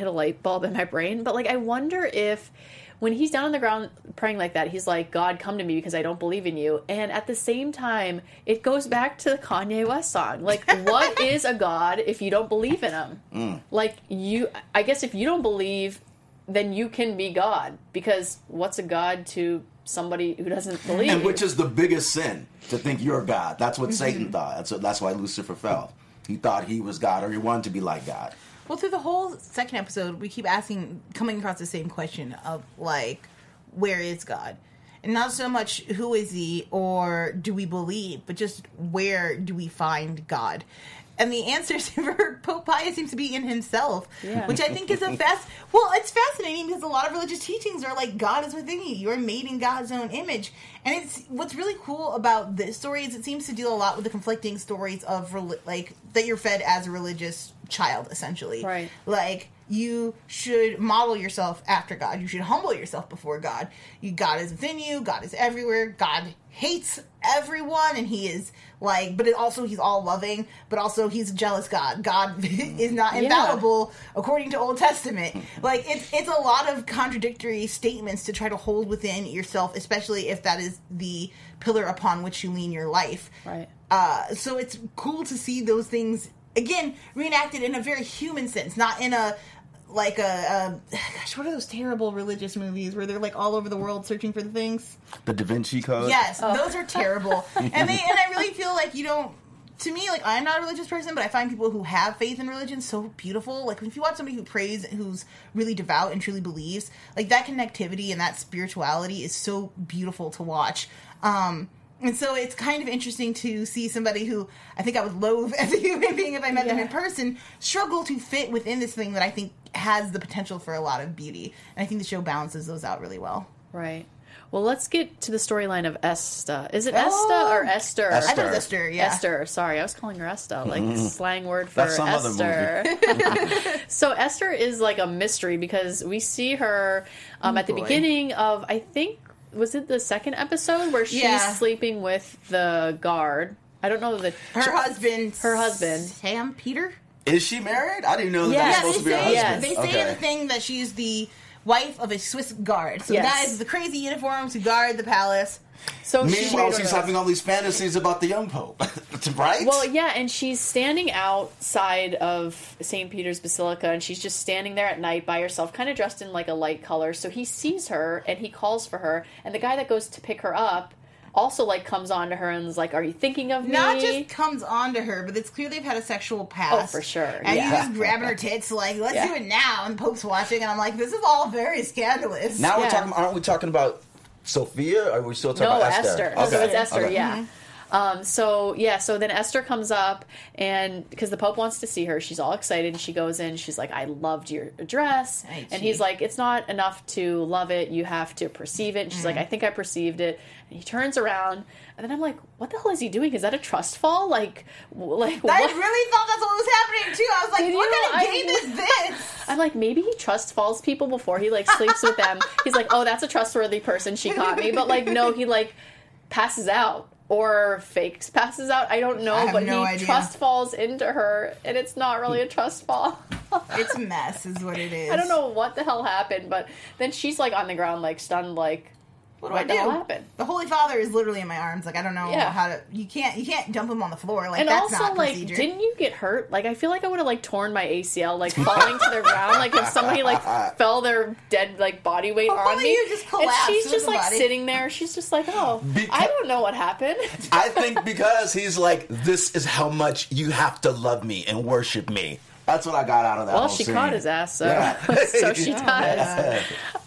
a light bulb in my brain. But, like, I wonder if when he's down on the ground praying like that, he's like, God, come to me because I don't believe in you. And at the same time, it goes back to the Kanye West song. Like, what is a God if you don't believe in him? Mm. Like, you, I guess if you don't believe, then you can be God. Because what's a God to somebody who doesn't believe? And which is the biggest sin, to think you're God. That's what mm-hmm. Satan thought. That's, what, that's why Lucifer fell. He thought he was God, or he wanted to be like God. Well, through the whole second episode, we keep asking, coming across the same question of, like, where is God? And not so much who is he or do we believe, but just where do we find God? And the answer for Pope Pius seems to be in himself, yeah. which I think is a fast. Well, it's fascinating because a lot of religious teachings are like God is within you. You are made in God's own image, and it's what's really cool about this story is it seems to deal a lot with the conflicting stories of like that you're fed as a religious child, essentially. Right. Like you should model yourself after God. You should humble yourself before God. You God is within you. God is everywhere. God hates everyone, and he is like, but it also he's all loving, but also he's a jealous God. God is not infallible yeah. according to Old Testament. Like it's it's a lot of contradictory statements to try to hold within yourself, especially if that is the pillar upon which you lean your life. Right. Uh, so it's cool to see those things again reenacted in a very human sense, not in a like a, a gosh, what are those terrible religious movies where they're like all over the world searching for the things? The Da Vinci Code. Yes, oh. those are terrible. and they and I really feel like you don't. To me, like I'm not a religious person, but I find people who have faith in religion so beautiful. Like if you watch somebody who prays, who's really devout and truly believes, like that connectivity and that spirituality is so beautiful to watch. Um, And so it's kind of interesting to see somebody who I think I would loathe as a human being if I met yeah. them in person struggle to fit within this thing that I think has the potential for a lot of beauty. And I think the show balances those out really well. Right. Well, let's get to the storyline of Esta. Is it oh. Esta or Esther? Esther. I thought it was Esther, yeah. Esther, sorry. I was calling her Esta, like mm-hmm. slang word for That's some Esther. Other movie. So Esther is like a mystery because we see her um, oh, at the boy. beginning of, I think, was it the second episode where she's yeah. sleeping with the guard? I don't know the her husband. Her husband, Sam Peter. Is she married? I didn't know that Yeah. that was Yeah, supposed to be her say, husband. they say okay. in the thing that she's the wife of a Swiss guard. So Yes. that is the crazy uniforms who guard the palace. So Meanwhile, she, she's having all these fantasies about the young pope, right? Well, yeah, and she's standing outside of Saint Peter's Basilica, and she's just standing there at night by herself, kind of dressed in like a light color. So he sees her, and he calls for her, and the guy that goes to pick her up also like comes on to her and is like, "Are you thinking of me?" Not just comes on to her, but it's clear they've had a sexual past. Oh, for sure. And yeah. he's just grabbing her tits, like, let's Yeah. do it now. And the Pope's watching, and I'm like, this is all very scandalous. now yeah. we're talking. Aren't we talking about Sophia? Or are we still talking No, about Esther? Esther. Okay. So it's Esther, Okay. yeah. Um, so, yeah, so then Esther comes up, and because the Pope wants to see her, she's all excited, and she goes in, she's like, I loved your dress. Ay, and gee. he's like, it's not enough to love it, you have to perceive it. And she's Mm. like, I think I perceived it. And he turns around, and then I'm like, what the hell is he doing? Is that a trust fall? Like, w- like I what? really thought that's what was happening, too. I was like, Did what you? kind of I- game is this? I'm like, maybe he trust falls people before he, like, sleeps with them. He's like, oh, that's a trustworthy person, she caught me. But, like, no, he, like, passes out. Or fakes passes out. I don't know, I have but no he idea. trust falls into her, and it's not really a trust fall. It's a mess, is what it is. I don't know what the hell happened, but then she's like on the ground, like stunned, like What do what I the do? hell happened? The Holy Father is literally in my arms. Like I don't know Yeah. how to. You can't. You can't dump him on the floor. Like And that's also, not like, procedure. didn't you get hurt? Like, I feel like I would have like torn my A C L, like falling to the ground. Like if somebody like fell their dead like body weight Hopefully on me, you just and collapsed she's with just the like body. sitting there. She's just like, oh, Because- I don't know what happened. I think because he's like, this is how much you have to love me and worship me. That's what I got out of that. Well, whole she scene. caught his ass, so Yeah. so she does. Yeah.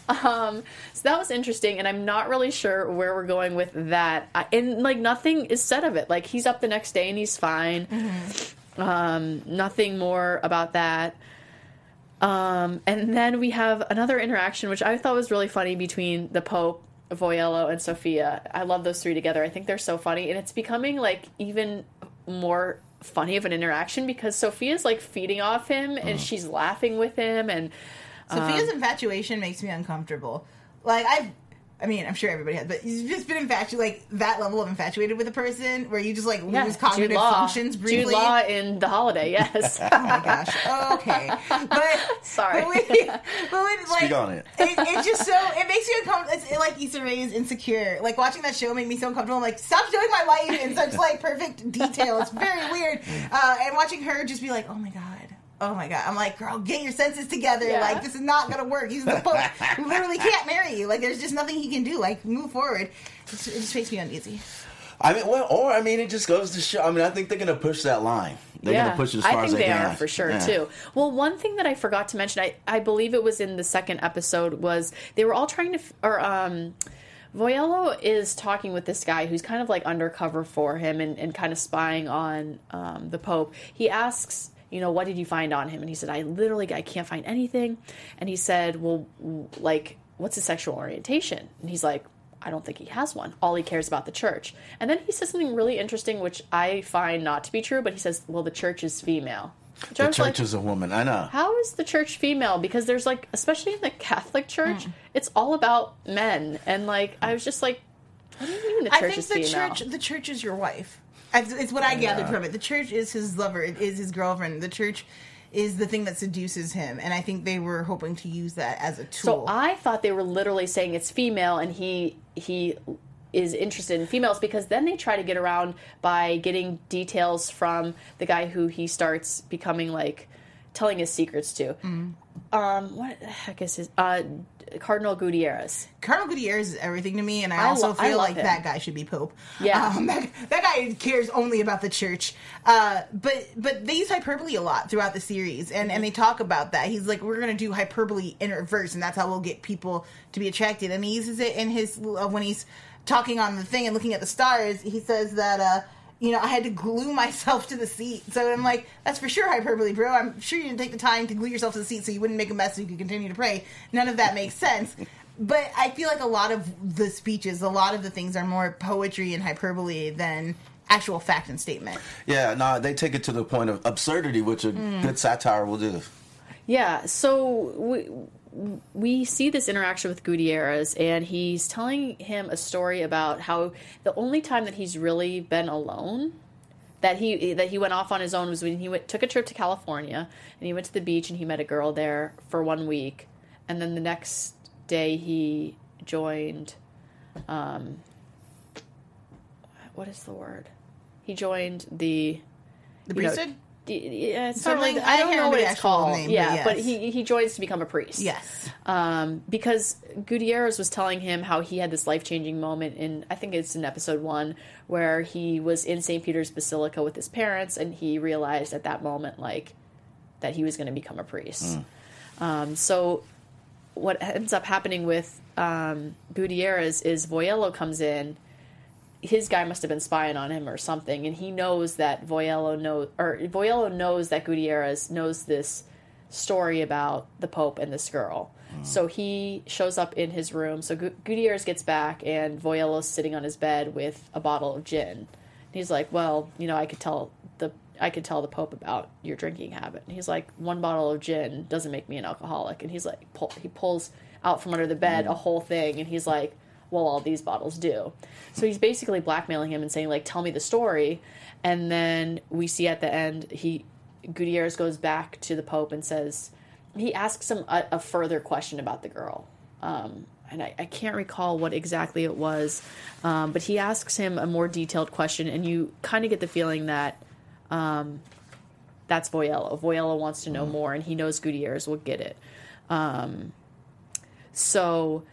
Um, so that was interesting, and I'm not really sure where we're going with that. I, and like nothing is said of it. Like he's up the next day and he's fine. Mm-hmm. Um, nothing more about that. Um, and then we have another interaction, which I thought was really funny between the Pope, Voyello, and Sophia. I love those three together. I think they're so funny, and it's becoming like even more funny of an interaction because Sophia's like feeding off him and she's laughing with him, and Sophia's infatuation makes me uncomfortable. Like I've I mean, I'm sure everybody has, but you've just been infatuated, like, that level of infatuated with a person where you just, like, Yeah, lose cognitive Jude Law. functions briefly. Jude Law in The Holiday, yes. Oh my gosh. Okay. But Sorry. But when, but when, like, Speak on it. it. It's just so it makes you uncomfortable. It's like Issa Rae is insecure. Like watching that show made me so uncomfortable. I'm like, stop showing my life in such like perfect detail. It's very weird. Uh, and watching her just be like, oh my god. Oh my god. I'm like, girl, get your senses together. Yeah. Like, this is not gonna work. He's the Pope who literally can't marry you. Like, there's just nothing he can do. Like, move forward. It just, it just makes me uneasy. I mean, well, or I mean, it just goes to show. I mean, I think they're going to push that line. They're yeah, going to push it as far I think as they, they can. are for sure Yeah. too. Well, one thing that I forgot to mention, I, I believe it was in the second episode, was they were all trying to, f- or um, Voyello is talking with this guy who's kind of like undercover for him and, and kind of spying on um, the Pope. He asks, you know, what did you find on him? And he said, I literally, I can't find anything. And he said, well, w- like, what's his sexual orientation? And he's like, I don't think he has one. All he cares about the church. And then he says something really interesting, which I find not to be true, but he says, well, the church is female. Which I The was church like, is a woman. I know. how is the church female? Because there's like, especially in the Catholic Church, it's all about men. And like, I was just like, what do you mean the church I think is the female? church, the church is your wife. I- It's what I gathered from it. The church is his lover. It is his girlfriend. The church is the thing that seduces him, and I think they were hoping to use that as a tool. So I thought they were literally saying it's female, and he he is interested in females, because then they try to get around by getting details from the guy who he starts becoming like telling his secrets to. Mm. Um, what the heck is his uh, Cardinal Gutierrez? Cardinal Gutierrez is everything to me, and I, I also lo- I feel love like him. that guy should be Pope. Yeah. um, that, that guy cares only about the church. Uh, but but they use hyperbole a lot throughout the series, and, and they talk about that. He's like, we're going to do hyperbole in reverse, and that's how we'll get people to be attracted. And he uses it in his uh, when he's talking on the thing and looking at the stars. He says that. Uh, You know, I had to glue myself to the seat. So I'm like, that's for sure hyperbole, bro. I'm sure you didn't take the time to glue yourself to the seat so you wouldn't make a mess so you could continue to pray. None of that makes sense. But I feel like a lot of the speeches, a lot of the things are more poetry and hyperbole than actual fact and statement. Yeah, no, they take it to the point of absurdity, which a Mm. good satire will do. Yeah, so we, we see this interaction with Gutierrez, and he's telling him a story about how the only time that he's really been alone, that he that he went off on his own, was when he went, took a trip to California, and he went to the beach, and he met a girl there for one week, and then the next day he joined, um, what is the word? He joined the... The you know, priesthood? Yeah, it's Something- not really, I I don't can't know remember what the it's actual called. name, but yeah, yes. but he he joins to become a priest. Yes. Um, because Gutierrez was telling him how he had this life changing moment in, I think it's in episode one, where he was in Saint Peter's Basilica with his parents, and he realized at that moment, like, that he was going to become a priest. Um, so what ends up happening with um, Gutierrez is Voyello comes in. His guy must have been spying on him or something, and he knows that Voyello knows, or Voyello knows that Gutierrez knows this story about the Pope and this girl. Mm. So he shows up in his room. So Gu- Gutierrez gets back, and Voyello's sitting on his bed with a bottle of gin. And he's like, "Well, you know, I could tell the I could tell the Pope about your drinking habit." And he's like, "One bottle of gin doesn't make me an alcoholic." And he's like, pull, he pulls out from under the bed a whole thing, and he's like, well, all these bottles do. So he's basically blackmailing him and saying, like, tell me the story. And then we see at the end, he Gutierrez goes back to the Pope and says, he asks him a, a further question about the girl. Um, and I, I can't recall what exactly it was. Um, but he asks him a more detailed question, and you kind of get the feeling that um, that's Voyello. Voyello wants to know more, and he knows Gutierrez will get it. Um, so...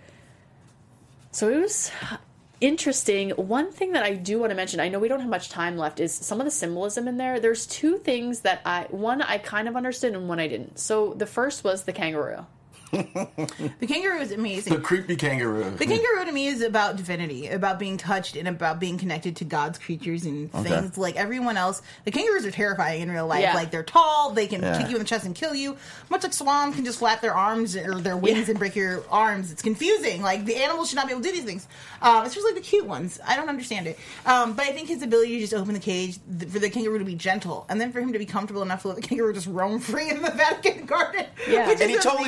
So it was interesting. One thing that I do want to mention, I know we don't have much time left, is some of the symbolism in there. There's two things that I, one I kind of understood and one I didn't. So the first was the kangaroo. The kangaroo is amazing. The creepy kangaroo. The kangaroo to me is about divinity, about being touched and about being connected to God's creatures and Okay. things like everyone else. The kangaroos are terrifying in real life. Yeah. Like, they're tall, they can Yeah. kick you in the chest and kill you. Much like swans can just flap their arms or their wings Yeah. and break your arms. It's confusing. Like, the animals should not be able to do these things. Um, especially the cute ones. I don't understand it. Um, but I think his ability to just open the cage, th- for the kangaroo to be gentle, and then for him to be comfortable enough to let the kangaroo just roam free in the Vatican garden. Yeah. which And is he totally amazing. charmed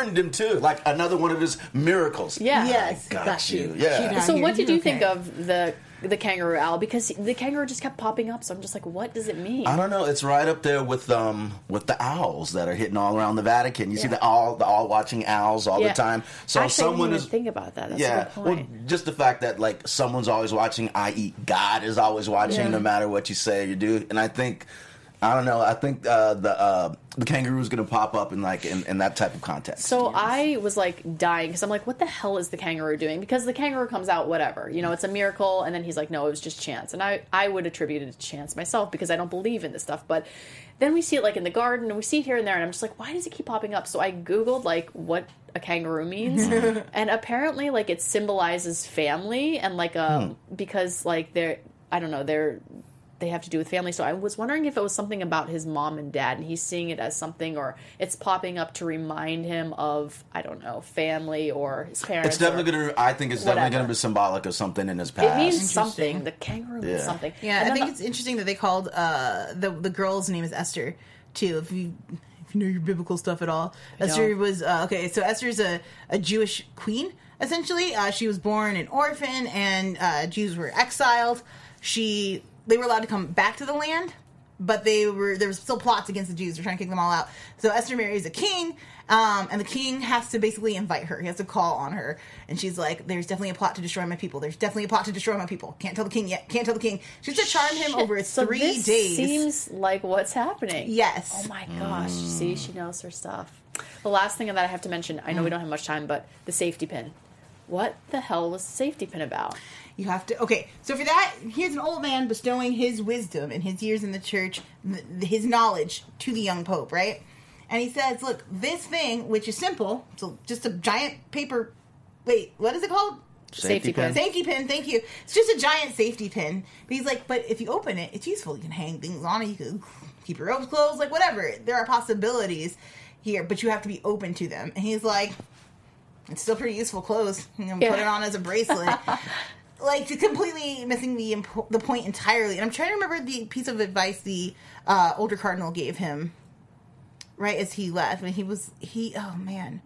warned him too, like another one of his miracles. Yeah. Yes, Got, got you. you. Yeah. She So You're- what did you're you think okay. of the the kangaroo owl? Because the kangaroo just kept popping up, so I'm just like, what does it mean? I don't know. It's right up there with um with the owls that are hitting all around the Vatican. You see Yeah. the owl, the all watching owls all Yeah. the time. So Actually, someone I didn't is even think about that. That's yeah. a good Well, point. just the fact that like someone's always watching, that is, God is always watching, Yeah. no matter what you say or you do. And I think. I don't know. I think uh, the uh, the kangaroo is going to pop up in like in, in that type of context. So I was like dying because I'm like, what the hell is the kangaroo doing? Because the kangaroo comes out, whatever, you know, it's a miracle. And then he's like, no, it was just chance. And I, I would attribute it to chance myself because I don't believe in this stuff. But then we see it like in the garden and we see it here and there. And I'm just like, why does it keep popping up? So I Googled like what a kangaroo means. And apparently like it symbolizes family and like um because like they're, I don't know, they're, they have to do with family. So I was wondering if it was something about his mom and dad and he's seeing it as something, or it's popping up to remind him of, I don't know, family or his parents. it's definitely or, going to. I think it's definitely whatever. going to be symbolic of something in his past. it means Interesting. something. The kangaroo means Yeah. something. Yeah, And I then think the- it's interesting that they called uh, the the girl's name is Esther too. If you if you know your biblical stuff at all, Esther don't. was uh, okay. So Esther's a a Jewish queen essentially. Uh, she was born an orphan, and uh, Jews were exiled. She they were allowed to come back to the land, but they were there was still plots against the Jews. They're trying to kick them all out. So Esther marries a king, um, and the king has to basically invite her. He has to call on her, and she's like, "There's definitely a plot to destroy my people. There's definitely a plot to destroy my people. Can't tell the king yet. Can't tell the king." She has to charm him Shit. over So three this days. Seems like what's happening. Yes. Oh my gosh. See, she knows her stuff. The last thing that I have to mention, I know we don't have much time, but the safety pin. What the hell was the safety pin about? You have to. Okay, so for that, here's an old man bestowing his wisdom and his years in the church, th- his knowledge to the young pope, right? And he says, "Look, this thing, which is simple, so just a giant paper. Wait, what is it called? Safety pin. Safety pin. Thank you. It's just a giant safety pin." But he's like, "But if you open it, it's useful. You can hang things on it. You can keep your ropes closed, like whatever. There are possibilities here, but you have to be open to them." And he's like, "It's still pretty useful clothes. You know, Yeah. put it on as a bracelet." Like, completely missing the impo- the point entirely. And I'm trying to remember the piece of advice the uh, older cardinal gave him right as he left. And he was, he, oh man.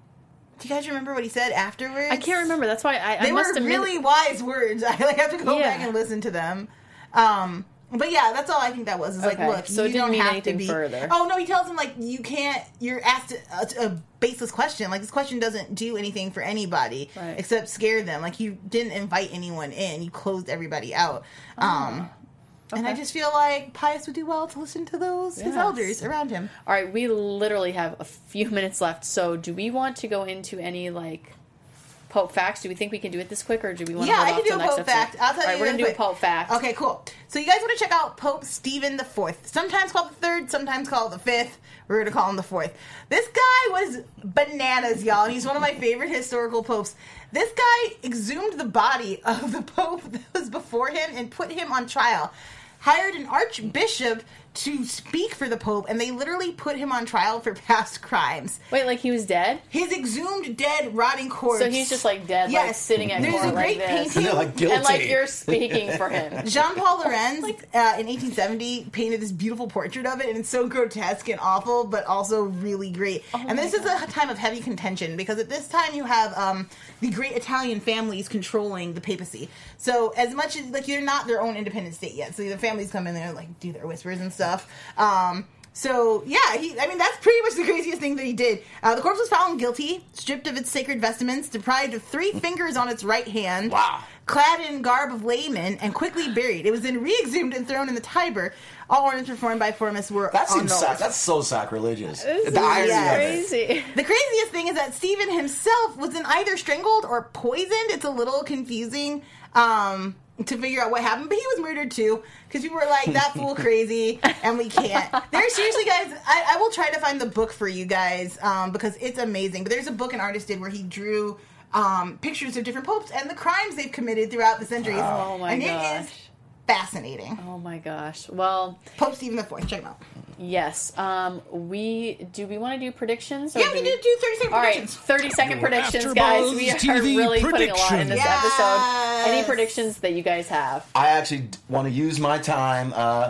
Do you guys remember what he said afterwards? I can't remember. That's why I, They I were must admit. really wise words. I like have to go Yeah. back and listen to them. Um, but yeah, that's all I think that was. It's like, Okay, look, so you it didn't don't mean have anything to be. further. Oh no, he tells him like you can't. You're asked a, a baseless question. Like this question doesn't do anything for anybody Right. except scare them. Like you didn't invite anyone in. You closed everybody out. Um, And I Okay. just feel like Pius would do well to listen to those his Yes. elders around him. All right, we literally have a few minutes left. So, do we want to go into any like Pope facts? Do we think we can do it this quick, or do we want Yeah, to hold I off can do till a next Pope episode? fact. I'll tell All right, you we're gonna real do a quick. Pope fact. Okay, cool. So you guys want to check out Pope Stephen the Fourth, sometimes called the Third, sometimes called the Fifth. We're going to call him the Fourth. This guy was bananas, y'all. And he's one of my favorite historical popes. This guy exhumed the body of the pope that was before him and put him on trial. Hired an archbishop to speak for the pope, and they literally put him on trial for past crimes. Wait, like he was dead? His exhumed, dead, rotting corpse. So he's just like dead, like Yes. sitting at There's court a like great this. painting. They're like guilty. And like you're speaking for him. Jean-Paul Lorenz uh, in eighteen seventy painted this beautiful portrait of it, and it's so grotesque and awful, but also really great. Oh and this is a time of heavy contention, because at this time you have um, the great Italian families controlling the papacy. So as much as, like, you're not their own independent state yet, so the families come in there and, like, do their whispers and stuff. Um, so, yeah, he, I mean, that's pretty much the craziest thing that he did. Uh, the corpse was found guilty, stripped of its sacred vestments, deprived of three fingers on its right hand. Wow. Clad in garb of layman and quickly buried. It was then re-exhumed and thrown in the Tiber. All ornams performed by Formus were That seems annulled. sac- that's so sacrilegious. This The is irony of it. crazy. The craziest thing is that Stephen himself was then either strangled or poisoned. It's a little confusing um, to figure out what happened, but he was murdered too, because people were like, that fool crazy, and we can't. There's seriously, guys, I, I will try to find the book for you guys, um, because it's amazing. But there's a book an artist did where he drew um, pictures of different popes and the crimes they've committed throughout the centuries. Oh my and gosh. it is fascinating. Oh my gosh. Well, Pope Stephen the Fourth, check him out. yes. Um, we do we want to do predictions? Or Yeah, we do do do thirty second All right, predictions. thirty second predictions, AfterBuzz guys. We are T V really putting a lot in this predictions. episode. Any Yes. predictions that you guys have? I actually want to use my time uh,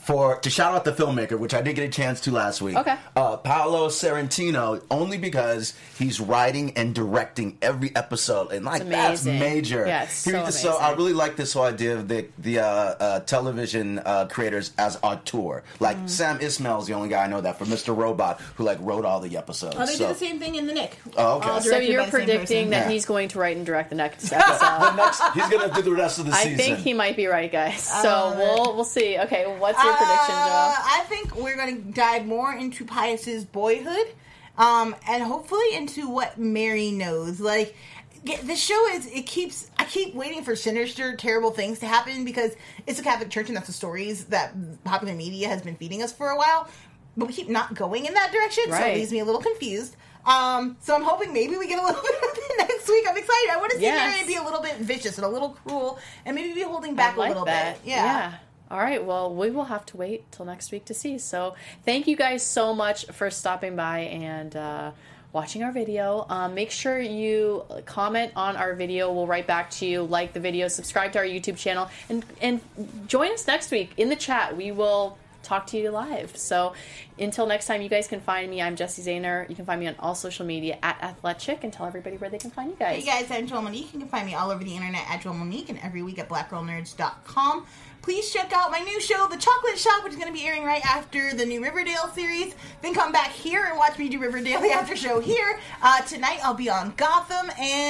for to shout out the filmmaker, which I did get a chance to last week. Okay. Uh, Paolo Sorrentino, only because he's writing and directing every episode, and like It's that's amazing. major. Yeah, it's He- so so I amazing. really like this whole idea of the the uh, uh, television uh, creators as auteur. Like Mm. Sam Ismail's the only guy I know that for Mister Robot, who like wrote all the episodes. Oh, they so. did the same thing in The Nick. Oh, okay. All So So directed you're by the same predicting person. that Yeah. he's going to write and direct the next episode. the next, he's gonna do the rest of the I season. think he might be right, guys. So love we'll we'll see. Okay, what's your prediction, Uh, Joe? I think we're going to dive more into Pius's boyhood, um, and hopefully into what Mary knows. Like, get- the show is, it keeps, I keep waiting for sinister, terrible things to happen because it's a Catholic church and that's the stories that popular media has been feeding us for a while. But we keep not going in that direction, so Right. it leaves me a little confused. Um, so I'm hoping maybe we get a little bit of it next week. I'm excited. I want to see Yes. Mary be a little bit vicious and a little cruel, and maybe be holding back I like a little that. bit. Yeah. All right. Well, we will have to wait till next week to see. So thank you guys so much for stopping by and uh, watching our video. Um, make sure you comment on our video. We'll write back to you. Like the video. Subscribe to our YouTube channel. And, and join us next week in the chat. We will talk to you live. So until next time, you guys can find me. I'm Jessie Zahner. You can find me on all social media at Athletic, and tell everybody where they can find you guys. Hey guys, I'm Joel Monique. You can find me all over the internet at Joel Monique and every week at black girl nerds dot com. Please check out my new show, The Chocolate Shop, which is going to be airing right after the new Riverdale series. Then come back here and watch me do Riverdale the after show here. Uh, tonight I'll be on Gotham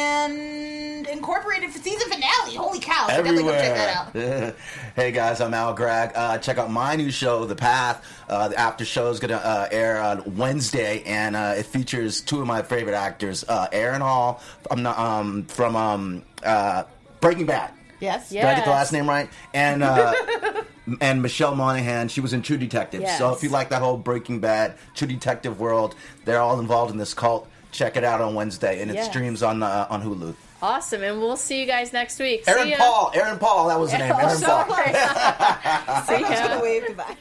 and Incorporated for season finale. Holy cow. So definitely go check that out. Hey guys, I'm Al Grag. Uh, check out my new show, The Path. Uh, the after show is going to uh, air on Wednesday, and uh, it features two of my favorite actors, uh, Aaron Hall from, um, from um, uh, Breaking Bad. Yes. Yeah. Did I get the last name right? And uh, and Michelle Monaghan, she was in True Detective. Yes. So if you like that whole Breaking Bad, True Detective world, they're all involved in this cult. Check it out on Wednesday, and it Yes. streams on uh, on Hulu. Awesome. And we'll see you guys next week. Aaron see ya. Paul, Aaron Paul, that was the name. Oh, Aaron Paul. sorry. See ya. Wave goodbye.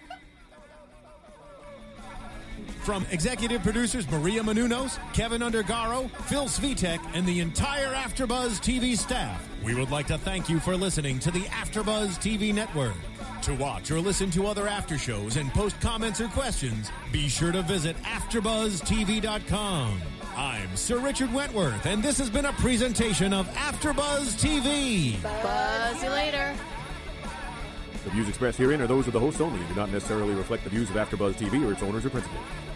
From executive producers Maria Menounos, Kevin Undergaro, Phil Svitek, and the entire AfterBuzz T V staff, we would like to thank you for listening to the AfterBuzz T V network. To watch or listen to other after shows and post comments or questions, be sure to visit after buzz T V dot com. I'm Sir Richard Wentworth, and this has been a presentation of AfterBuzz T V. Buzz you later. The views expressed herein are those of the hosts only and do not necessarily reflect the views of AfterBuzz T V or its owners or principals.